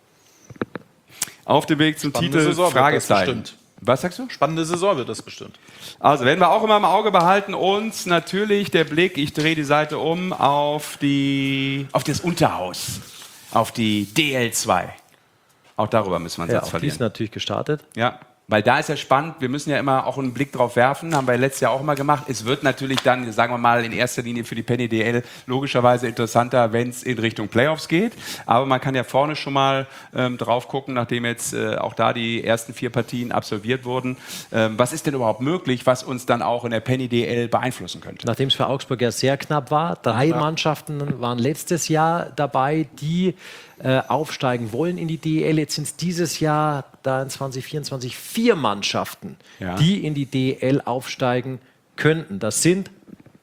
Auf dem Weg zum Spannende Titel Saison wird das Fragezeichen. bestimmt. Was sagst du? Spannende Saison wird das bestimmt. Also werden wir auch immer im Auge behalten und natürlich der Blick, ich drehe die Seite um, auf, die, auf das Unterhaus, auf die D L zwei. Auch darüber müssen wir uns Ja, jetzt auch die verlieren. ist natürlich gestartet. Ja, weil da ist ja spannend, wir müssen ja immer auch einen Blick drauf werfen, haben wir letztes Jahr auch immer gemacht. Es wird natürlich dann, sagen wir mal, in erster Linie für die Penny D L logischerweise interessanter, wenn es in Richtung Playoffs geht. Aber man kann ja vorne schon mal ähm, drauf gucken, nachdem jetzt äh, auch da die ersten vier Partien absolviert wurden. Ähm, was ist denn überhaupt möglich, was uns dann auch in der Penny D L beeinflussen könnte? Nachdem es für Augsburg ja sehr knapp war, drei Mannschaften waren letztes Jahr dabei, die äh, aufsteigen wollen in die D L. Jetzt sind es dieses Jahr, da in zwanzig vierundzwanzig, vier Mannschaften, Ja. die in die D L aufsteigen könnten. Das sind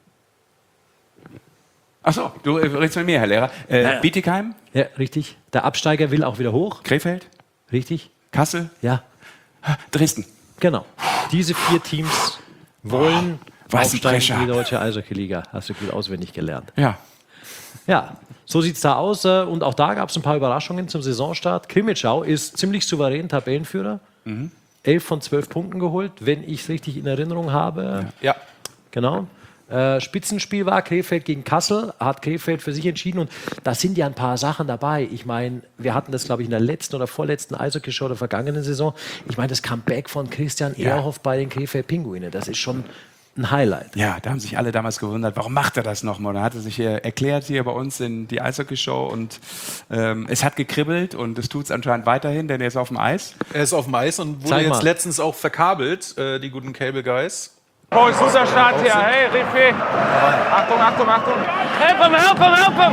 Achso, du äh, redest mit mir, Herr Lehrer. Äh, Ja, ja. Bietigheim, Ja, richtig. Der Absteiger will auch wieder hoch. Krefeld, Richtig? Kassel, Ja, Dresden. genau. Diese vier Teams wollen was ein aufsteigen Pressure. in die deutsche Eishockey-Liga. Hast du gut auswendig gelernt. Ja. Ja, so sieht es da aus. äh, Und auch da gab es ein paar Überraschungen zum Saisonstart. Krimitschau ist ziemlich souverän Tabellenführer. Mhm. elf von zwölf Punkten geholt, wenn ich es richtig in Erinnerung habe. Ja. Genau. Äh, Spitzenspiel war Krefeld gegen Kassel, hat Krefeld für sich entschieden und da sind ja ein paar Sachen dabei. Ich meine, wir hatten das, glaube ich, in der letzten oder vorletzten Eishockey-Show der vergangenen Saison. Ich meine, das Comeback von Christian Ja. Ehrhoff bei den Krefeld Pinguine, das ist schon ein Highlight. Ja, da haben sich alle damals gewundert, warum macht er das nochmal? Da hat er sich hier erklärt hier bei uns in die Eishockey-Show und ähm, es hat gekribbelt und es tut es anscheinend weiterhin, denn er ist auf dem Eis. Er ist auf dem Eis und wurde Zeig jetzt mal. letztens auch verkabelt, äh, die guten Cable Guys. Oh, ist guter Start hier. Hey, Rifi. Achtung, Achtung, Achtung. Help him, help him, help him.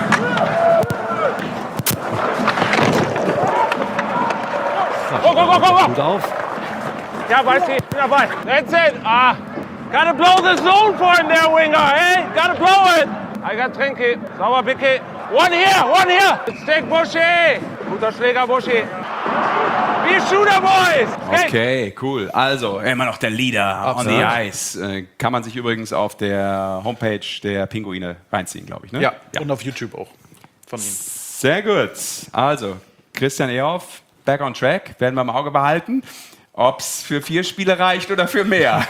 Go, go, go, go, go. Gut auf. Ja, weiß ich. Bin dabei. That's it. Ah. Gotta blow the zone for him there, winger. Hey, gotta blow it. I got Trinky. Sauber, Bicky. One here, one here. Let's take Buschi. Guter Schläger, Buschi. Wir Shooter Boys. Hey. Okay, cool. Also, immer noch der Leader on Absolut. the Ice. Äh, kann man sich übrigens auf der Homepage der Pinguine reinziehen, glaube ich. Ne? Ja, und auf YouTube auch von ihm. Sehr gut. Also, Christian Ehrhoff, back on track. Werden wir im Auge behalten. Ob es für vier Spiele reicht oder für mehr.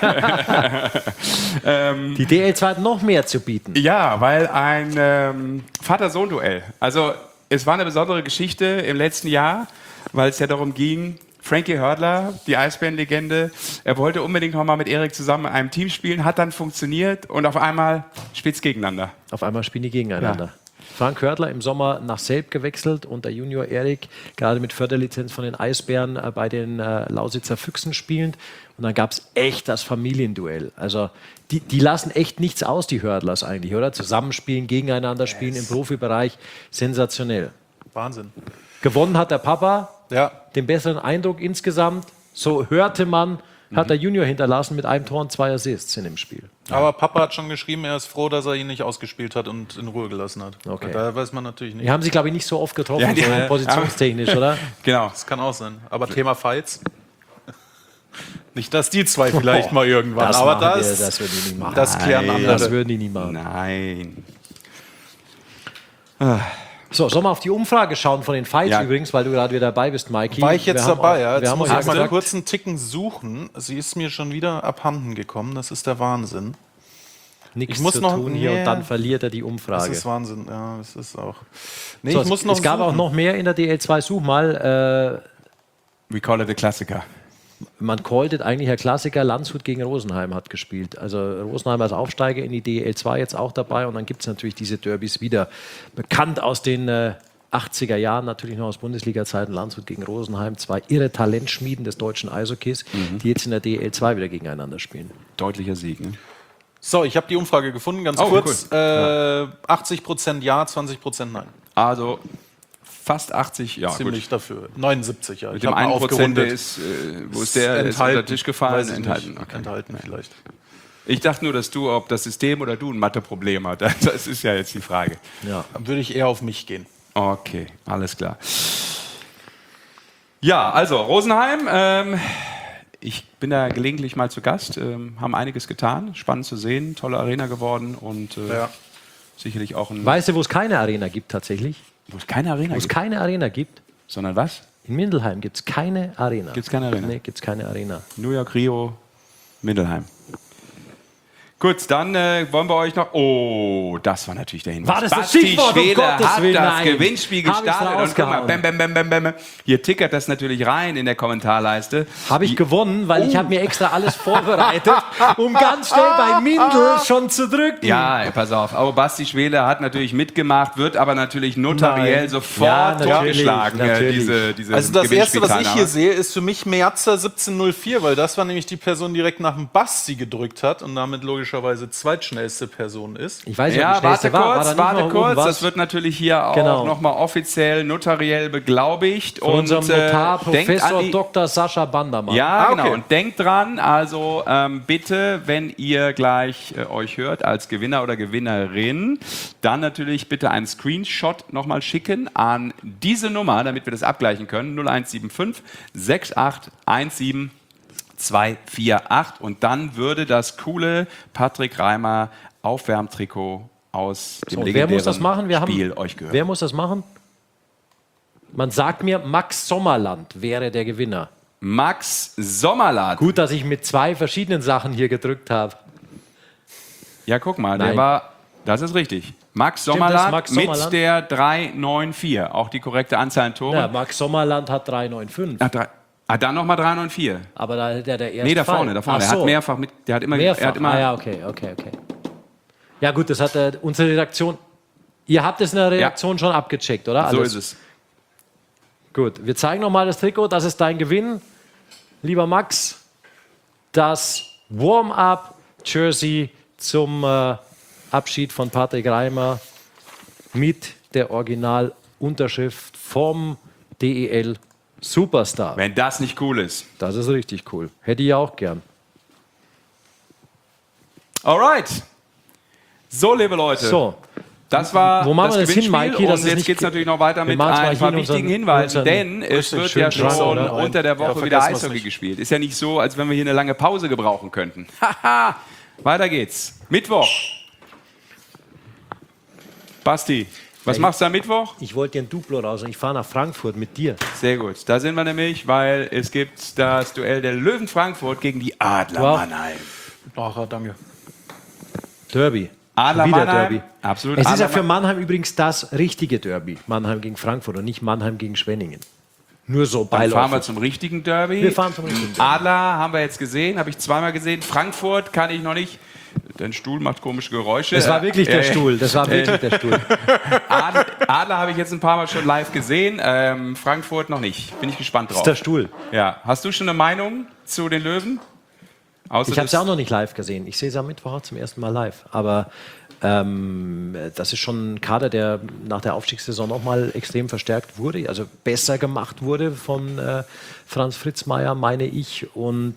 ähm, Die D L zwei hat noch mehr zu bieten. Ja, weil ein ähm, Vater-Sohn-Duell. Also es war eine besondere Geschichte im letzten Jahr, weil es ja darum ging, Frankie Hördler, die Eisbären-Legende, er wollte unbedingt noch mal mit Erik zusammen in einem Team spielen, hat dann funktioniert und auf einmal spitz gegeneinander. Auf einmal spielen die gegeneinander. Ja. Frank Hördler im Sommer nach Selb gewechselt und der Junior Erik gerade mit Förderlizenz von den Eisbären äh, bei den äh, Lausitzer Füchsen spielend. Und dann gab es echt das Familienduell. Also die, die lassen echt nichts aus, die Hördlers eigentlich, oder? Zusammenspielen, gegeneinander spielen im Profibereich. Sensationell. Wahnsinn. Gewonnen hat der Papa, ja. Den besseren Eindruck insgesamt. So hörte man, hat der Junior hinterlassen mit einem Tor und zwei Assists in dem Spiel. Aber Papa hat schon geschrieben, er ist froh, dass er ihn nicht ausgespielt hat und in Ruhe gelassen hat. Okay. Da weiß man natürlich nicht. Die haben sich, glaube ich, nicht so oft getroffen, Ja, die- so positionstechnisch, oder? Genau. Das kann auch sein. Aber Thema Fights. Nicht, dass die zwei vielleicht mal irgendwann. Das aber machen das, wir, das würden die nie machen. das klären Nein, andere. Das würden die nie machen. Nein. So, sollen wir auf die Umfrage schauen von den Fights Ja. übrigens, weil du gerade wieder dabei bist, Mikey. War ich jetzt Wir haben dabei, auch- ja. Wir Jetzt haben muss euch ich mal gesagt, kurz einen Ticken suchen. Sie ist mir schon wieder abhanden gekommen. Das ist der Wahnsinn. nichts ich muss zu noch- tun hier nee. und dann verliert er die Das Umfrage. ist Wahnsinn. Ja, das ist auch. Nee, So, ich es, muss noch es gab suchen. auch noch mehr in der D L zwei. Such mal. Äh, We call it a Klassiker. man callt it eigentlich ein Klassiker. Landshut gegen Rosenheim hat gespielt. Also Rosenheim als Aufsteiger in die D L zwei jetzt auch dabei. Und dann gibt es natürlich diese Derbys wieder. Bekannt aus den äh, achtziger Jahren, natürlich noch aus Bundesliga-Zeiten. Landshut gegen Rosenheim. Zwei irre Talentschmieden des deutschen Eishockeys, die jetzt in der D L zwei wieder gegeneinander spielen. Deutlicher Sieg. Ne? So, ich habe die Umfrage gefunden, ganz Oh, kurz. cool. Äh, achtzig Prozent Ja, zwanzig Prozent Nein. Also fast achtzig, ja Ziemlich gut. dafür. neunundsiebzig, ja. Mit Ich dem hab mal einen Prozent, der aufgerundet. ist, äh, wo ist der, ist unter den Tisch gefallen? Weiß ich Enthalten. nicht. Okay. Enthalten vielleicht. Ich dachte nur, dass du, ob das System oder du ein Matheproblem hast. Das ist ja jetzt die Frage. Ja. Dann würde ich eher auf mich gehen. Okay, alles klar. Ja, also Rosenheim. Ähm, ich bin da gelegentlich mal zu Gast. Ähm, haben einiges getan. Spannend zu sehen. Tolle Arena geworden und äh, Ja. sicherlich auch ein. Weißt du, wo es keine Arena gibt tatsächlich? Wo es keine Arena Wo es gibt. keine Arena gibt? Sondern was? In Mindelheim gibt es keine Arena. Gibt's keine Arena? Nee, gibt es keine Arena. New York, Rio, Mindelheim. Gut, dann äh, wollen wir euch noch. Oh, das war natürlich der Hinweis. War das das Basti Stichwort? Um Schwede Gottes hat Willen, das nein. Gewinnspiel Hab ich's gestartet. Und guck mal, rausgehauen. bam, bam, bam, bam, bam. Hier tickert das natürlich rein in der Kommentarleiste. Habe ich Die- gewonnen, weil ich Oh. habe mir extra alles vorbereitet, um ganz schnell bei Mindel schon zu drücken. Ja, pass auf. Aber Basti Schwede hat natürlich mitgemacht, wird aber natürlich notariell Nein. sofort Ja, natürlich, vorgeschlagen. Äh, natürlich. diese, diese Also das Erste, was ich Gewinnspielteilnahme. hier sehe, ist für mich Merzer siebzehn null vier, weil das war nämlich die Person, die direkt nach dem Basti gedrückt hat und damit logischerweise zweitschnellste Person ist. Ich weiß nicht, ob Ja, die schnellste warte war. kurz, war da nicht warte noch kurz. irgendwas? Das wird natürlich hier auch Genau. nochmal offiziell notariell beglaubigt. Von unserem und, äh, Notar, denkt Professor an die- Doktor Sascha Bandermann. Ja, Ah, genau. okay. Und denkt dran, also ähm, bitte, wenn ihr gleich äh, euch hört als Gewinner oder Gewinnerin, dann natürlich bitte einen Screenshot nochmal schicken an diese Nummer, damit wir das abgleichen können. null eins sieben fünf sechs acht eins sieben zwei vier acht. Und dann würde das coole Patrick Reimer Aufwärmtrikot aus dem So, wer legendären muss das machen? Wir Spiel haben, euch gehört. Wer muss das machen? Man sagt mir, Max Sommerland wäre der Gewinner. Max Sommerland. Gut, dass ich mit zwei verschiedenen Sachen hier gedrückt habe. Ja, guck mal, Nein. der war, das ist richtig. Max Stimmt Sommerland, das, Max mit Sommerland? der drei neun vier, auch die korrekte Anzahl an Toren. Ja, Max Sommerland hat drei neun fünf. Ach, drei, ah, dann nochmal drei neun vier. Aber da hat der der erste Nee, da Fall. vorne, da vorne. Ach Er so. hat mehrfach mit, der hat immer, Mehrfach. er hat immer ah, ja, okay, okay, okay. Ja gut, das hat äh, unsere Redaktion, ihr habt es in der Redaktion schon abgecheckt, oder? so Alles? ist es. Gut, wir zeigen nochmal das Trikot, das ist dein Gewinn, lieber Max. Das Warm-Up-Jersey zum äh, Abschied von Patrick Reimer mit der Originalunterschrift vom D E L Superstar. Wenn das nicht cool ist. Das ist richtig cool. Hätte ich auch gern. Alright. So, liebe Leute. So. Das war Wo machen das wir das hin, Gewinnspiel Mikey, dass und es jetzt nicht- geht es natürlich noch weiter Wir mit machen zwar ein paar hier wichtigen unseren- Hinweisen, unseren denn es richtig wird schönen ja Schrank, schon oder? unter der Ja, Woche wieder vergessen wir's Eishockey nicht. gespielt. Ist ja nicht so, als wenn wir hier eine lange Pause gebrauchen könnten. Haha, weiter geht's. Mittwoch. Basti, was Ja, machst du am Mittwoch? Ich wollte dir ein Duplo raus und ich fahre nach Frankfurt mit dir. Sehr gut. Da sind wir nämlich, weil es gibt das Duell der Löwen Frankfurt gegen die Adler Wow. Mannheim. Ach, danke. Derby. Adler Wieder Mannheim. Derby. Absolut. Es ist Adler ja für Ma- Mannheim übrigens das richtige Derby. Mannheim gegen Frankfurt und nicht Mannheim gegen Schwenningen. Nur so Dann fahren wir beiläufig. zum richtigen Derby. Wir fahren zum richtigen Derby. Adler haben wir jetzt gesehen, habe ich zweimal gesehen. Frankfurt kann ich noch nicht. Dein Stuhl macht komische Geräusche. Das war wirklich der Äh, Stuhl. Das war äh, wirklich der Stuhl. Adler, Adler habe ich jetzt ein paar Mal schon live gesehen. Ähm, Frankfurt noch nicht. Bin ich gespannt Das drauf. ist der Stuhl. Ja. Hast du schon eine Meinung zu den Löwen? Außer Ich habe es ja das- auch noch nicht live gesehen. Ich sehe es am Mittwoch auch zum ersten Mal live. Aber ähm, das ist schon ein Kader, der nach der Aufstiegssaison nochmal extrem verstärkt wurde, also besser gemacht wurde von äh, Franz Fritzmeier, meine ich. Und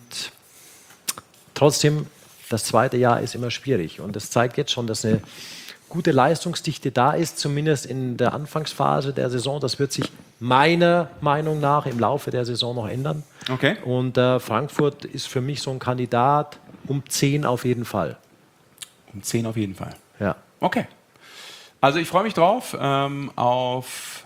trotzdem, das zweite Jahr ist immer schwierig. Und das zeigt jetzt schon, dass eine gute Leistungsdichte da ist, zumindest in der Anfangsphase der Saison. Das wird sich meiner Meinung nach im Laufe der Saison noch ändern. Okay. Und äh, Frankfurt ist für mich so ein Kandidat um zehn auf jeden Fall. Um zehn auf jeden Fall. Ja. Okay. Also ich freue mich drauf ähm, auf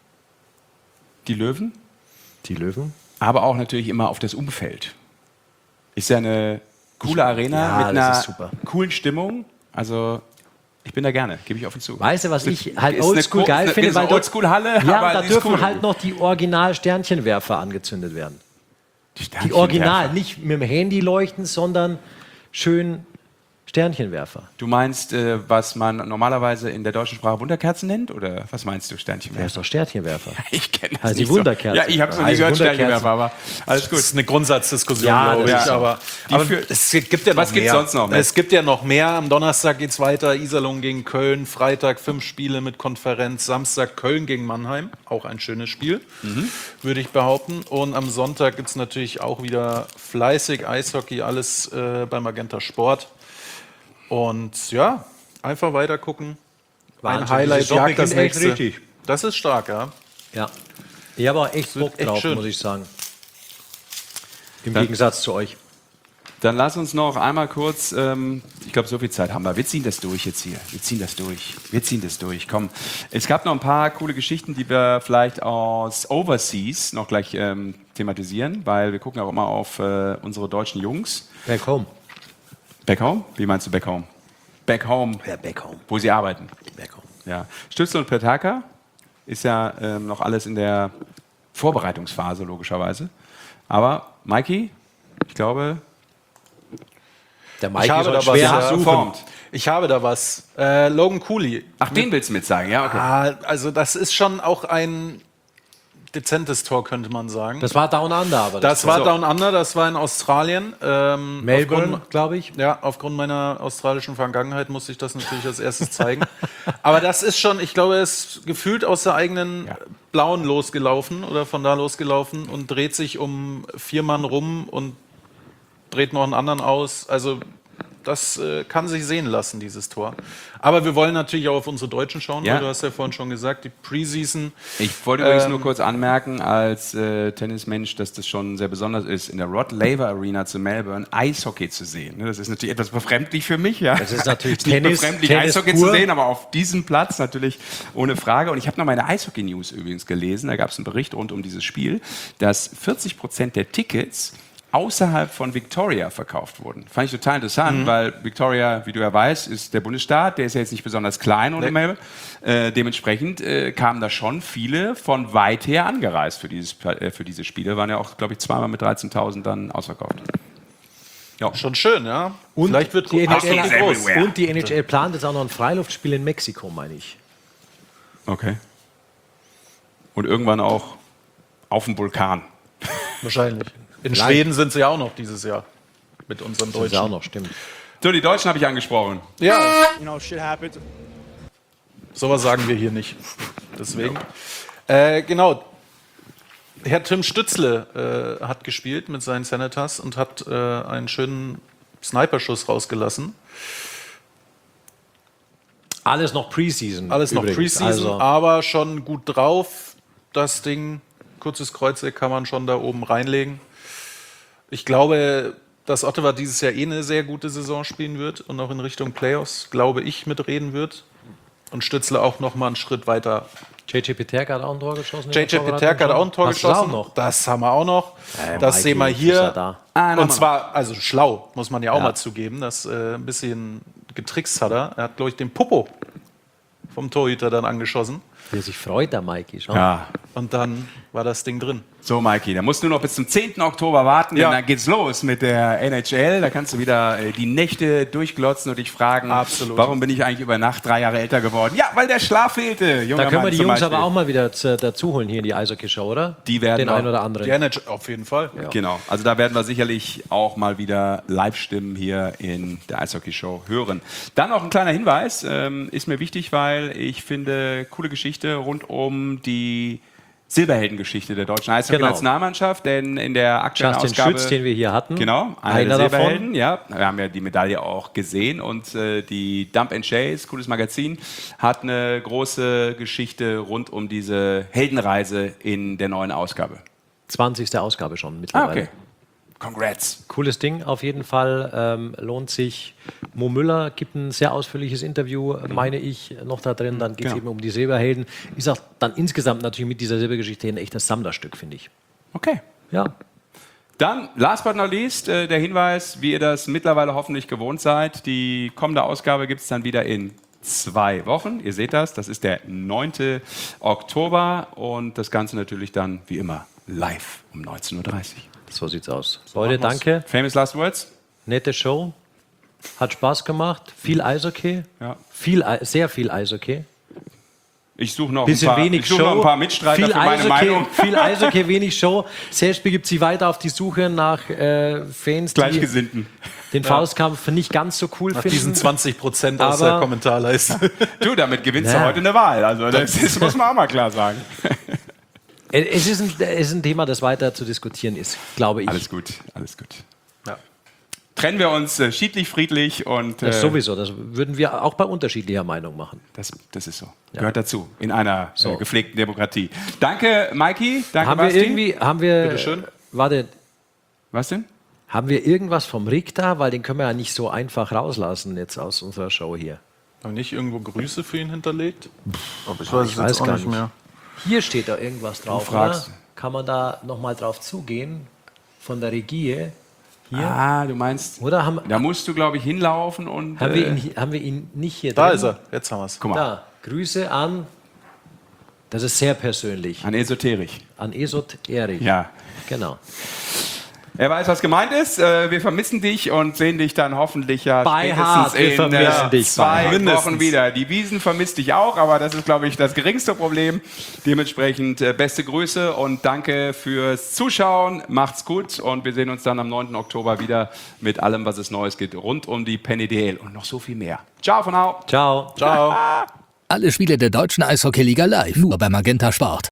die Löwen. Die Löwen. Aber auch natürlich immer auf das Umfeld. Ist ja eine coole Arena ja, mit das einer ist super. coolen Stimmung. Also ich bin da gerne, gebe ich offen zu. Weißt du, was Ist ich eine- halt ist eine oldschool gro- geil ist eine- finde? ist eine dort- Oldschool-Halle, ja, aber da die ist dürfen cool. halt noch die Original-Sternchenwerfer angezündet werden. Die Sternchenwerfer. Original, nicht mit dem Handy leuchten, sondern schön Sternchenwerfer. Du meinst, äh, was man normalerweise in der deutschen Sprache Wunderkerzen nennt? Oder was meinst du, Sternchen? Der ist doch Sternchenwerfer. Ich kenne das Also die nicht so. Wunderkerze. Ja, ich habe es noch nie Also gehört, Wunderkerzen. Sternchenwerfer, aber alles gut. Das ist eine Grundsatzdiskussion, Ja, glaube das ich. ist Aber, Die aber für- es gibt ja noch Was gibt's mehr. sonst noch? Es gibt ja noch mehr. Am Donnerstag geht es weiter. Iserlohn gegen Köln. Freitag fünf Spiele mit Konferenz. Samstag Köln gegen Mannheim. Auch ein schönes Spiel, Mhm. würde ich behaupten. Und am Sonntag gibt es natürlich auch wieder fleißig Eishockey. Alles äh, beim Magenta Sport. Und ja, einfach weiter gucken. Wahnsinn, Ein Highlight die Saison jagt das beginnt echt nächste. richtig. Das ist stark, ja. Ja. Ich habe auch echt wird Bock echt drauf, schön. muss ich sagen. Im Dann- Gegensatz zu euch. Dann lass uns noch einmal kurz, ähm, ich glaube, so viel Zeit haben wir. Wir ziehen das durch jetzt hier. Wir ziehen das durch. Wir ziehen das durch. Komm. Es gab noch ein paar coole Geschichten, die wir vielleicht aus Overseas noch gleich ähm, thematisieren, weil wir gucken auch immer auf äh, unsere deutschen Jungs. Back home. Back home? Wie meinst du back home? Back home, Ja, back home. wo sie arbeiten. Back home. Ja. Stützle und Petaka ist ja ähm, noch alles in der Vorbereitungsphase, logischerweise. Aber Mikey, ich glaube, Der Ich Mike habe ist da heute was. schwer ja, zu suchen. performt. Ich habe da was. Äh, Logan Cooley. Ach, den willst du mit sagen, ja, okay. Ah, also das ist schon auch ein dezentes Tor, könnte man sagen. Das war Down Under, aber Das war so. Down Under, das war in Australien. Ähm, Melbourne, aufgrund- glaube ich. Ja, aufgrund meiner australischen Vergangenheit musste ich das natürlich als erstes zeigen. Aber das ist schon, ich glaube, er ist gefühlt aus der eigenen Ja. Blauen losgelaufen oder von da losgelaufen und dreht sich um vier Mann rum und dreht noch einen anderen aus. Also das äh, kann sich sehen lassen, dieses Tor. Aber wir wollen natürlich auch auf unsere Deutschen schauen, Ja. weil du hast ja vorhin schon gesagt, die Preseason. Ich wollte übrigens Ähm, nur kurz anmerken, als äh, Tennismensch, dass das schon sehr besonders ist, in der Rod Laver Arena zu Melbourne Eishockey zu sehen. Ne, das ist natürlich etwas befremdlich für mich. Ja. Das ist natürlich Nicht Tennis- befremdlich, Tennis Eishockey pur. zu sehen, aber auf diesem Platz natürlich ohne Frage. Und ich habe noch meine Eishockey-News übrigens gelesen. Da gab es einen Bericht rund um dieses Spiel, dass vierzig Prozent der Tickets außerhalb von Victoria verkauft wurden. Fand ich total interessant, Mhm. weil Victoria, wie du ja weißt, ist der Bundesstaat, der ist ja jetzt nicht besonders klein ohne Nee. Melbourne. Äh, dementsprechend äh, kamen da schon viele von weit her angereist für, dieses, äh, für diese Spiele. Waren ja auch, glaube ich, zweimal mit dreizehntausend dann ausverkauft. Ja. Schon schön, ja. Und Vielleicht wird die N H Eishockey L, groß. und die N H L plant jetzt auch noch ein Freiluftspiel in Mexiko, meine ich. Okay. Und irgendwann auch auf dem Vulkan. Wahrscheinlich. In Vielleicht. Schweden sind sie ja auch noch dieses Jahr mit unseren Sind sie Deutschen. auch noch, stimmt. So, die Deutschen habe ich angesprochen. Ja, You know, shit happens. sowas sagen wir hier nicht. Deswegen. Äh, genau. Herr Tim Stützle äh, hat gespielt mit seinen Senators und hat äh, einen schönen Sniperschuss rausgelassen. Alles noch Preseason. Alles noch übrigens. Preseason, Also, aber schon gut drauf. Das Ding, kurzes Kreuzeck kann man schon da oben reinlegen. Ich glaube, dass Ottawa dieses Jahr eh eine sehr gute Saison spielen wird und auch in Richtung Playoffs, glaube ich, mitreden wird. Und Stützle auch noch mal einen Schritt weiter. J J Peterka hat auch ein Tor geschossen. in J der J Peterka hat auch ein Tor Hast du das geschossen. auch noch? Das haben wir auch noch. Äh, das Mikey, sehen wir ist hier. er da. Ah, Und zwar, also schlau, muss man ja auch Ja. mal zugeben. Das äh, ein bisschen getrickst hat er. Er hat, glaube ich, den Popo vom Torhüter dann angeschossen. Wie er sich freut, der Mikey. Schau. Ja. Und dann war das Ding drin. So, Mikey, da musst du noch bis zum zehnten Oktober warten, denn Ja. dann geht's los mit der N H L. Da kannst du wieder äh, die Nächte durchglotzen und dich fragen, Absolut. warum bin ich eigentlich über Nacht drei Jahre älter geworden? Ja, weil der Schlaf fehlte. Junger Da können wir Mann die zum Jungs Beispiel. aber auch mal wieder zu, dazu holen hier in die Eishockey-Show, oder? Die werden Den auch- einen oder anderen. Die N H L auf jeden Fall. Genau, also da werden wir sicherlich auch mal wieder Live-Stimmen hier in der Eishockey-Show hören. Dann noch ein kleiner Hinweis, ähm, ist mir wichtig, weil ich finde, coole Geschichte rund um die Silberheldengeschichte der deutschen Eishockey-Nationalmannschaft, denn in der aktuellen Justin Ausgabe... Schütz, den wir hier hatten. Genau, einer, Einer der davon. Silberhelden, ja. Wir haben ja die Medaille auch gesehen und äh, die Dump and Chase, cooles Magazin, hat eine große Geschichte rund um diese Heldenreise in der neuen Ausgabe. zwanzigste Ausgabe schon Ah, mittlerweile. okay. Congrats. Cooles Ding auf jeden Fall. Ähm, lohnt sich. Mo Müller gibt ein sehr ausführliches Interview, meine ich, noch da drin. Dann geht es Genau. eben um die Silberhelden. Ist auch dann insgesamt natürlich mit dieser Silbergeschichte ein echtes Sammlerstück, finde ich. Okay. Ja. Dann, last but not least, äh, der Hinweis, wie ihr das mittlerweile hoffentlich gewohnt seid. Die kommende Ausgabe gibt es dann wieder in zwei Wochen. Ihr seht das, das ist der neunte Oktober und das Ganze natürlich dann, wie immer, live um neunzehn Uhr dreißig. So sieht's aus. Leute, danke. Famous last words? Nette Show. Hat Spaß gemacht. Viel Eishockey. Ja. Viel, Ei- sehr viel Eishockey. Ich suche noch, ein Bisschen paar- wenig ich suche Show. noch ein paar Mitstreiter viel für meine Eishockey, Meinung. Viel Eishockey, wenig Show. Selbst begibt sich weiter auf die Suche nach äh, Fans, die Gleichgesinnten. den Faustkampf nicht ganz so cool Nach finden. diesen zwanzig Prozent aus der Aber- Kommentarleiste. Du, damit gewinnst Ja. du heute eine Wahl. Also das, das muss man auch mal klar sagen. Es ist, ein, es ist ein Thema, das weiter zu diskutieren ist, glaube ich. Alles gut, alles gut. Ja. Trennen wir uns äh, schiedlich, friedlich und Das äh, sowieso, das würden wir auch bei unterschiedlicher Meinung machen. Das, das ist so. Gehört dazu in einer So. äh, gepflegten Demokratie. Danke, Mikey. Danke, Haben wir Basti. irgendwie, haben wir, Bitteschön. warte, Was denn? haben wir irgendwas vom Rick da? Weil den können wir ja nicht so einfach rauslassen jetzt aus unserer Show hier. Haben nicht irgendwo Grüße für ihn hinterlegt? Aber ich weiß es jetzt auch nicht mehr. Hier steht da irgendwas drauf, fragst. oder? Kann man da nochmal drauf zugehen? Von der Regie? Hier? Ah, du meinst, Oder haben, da musst du, glaube ich, hinlaufen und... haben, wir äh, ihn, hi- haben wir ihn nicht hier Da drin? ist er. Jetzt haben wir es. Guck mal, Da, Grüße an, das ist sehr persönlich, an Esoterik. an Esot Erik. Ja. Genau. Er weiß, was gemeint ist. Äh, Wir vermissen dich und sehen dich dann hoffentlich ja Bei spätestens Hart, wir in vermissen äh, dich bei zwei Hart. Wochen Mindestens. wieder. Die Wiesen vermisst dich auch, aber das ist, glaube ich, das geringste Problem. Dementsprechend äh, beste Grüße und danke fürs Zuschauen. Macht's gut und wir sehen uns dann am neunten Oktober wieder mit allem, was es Neues gibt, rund um die Penny D L und noch so viel mehr. Ciao von Hau. Ciao. Ciao. Alle Spiele der deutschen Eishockeyliga live, nur bei Magenta Sport.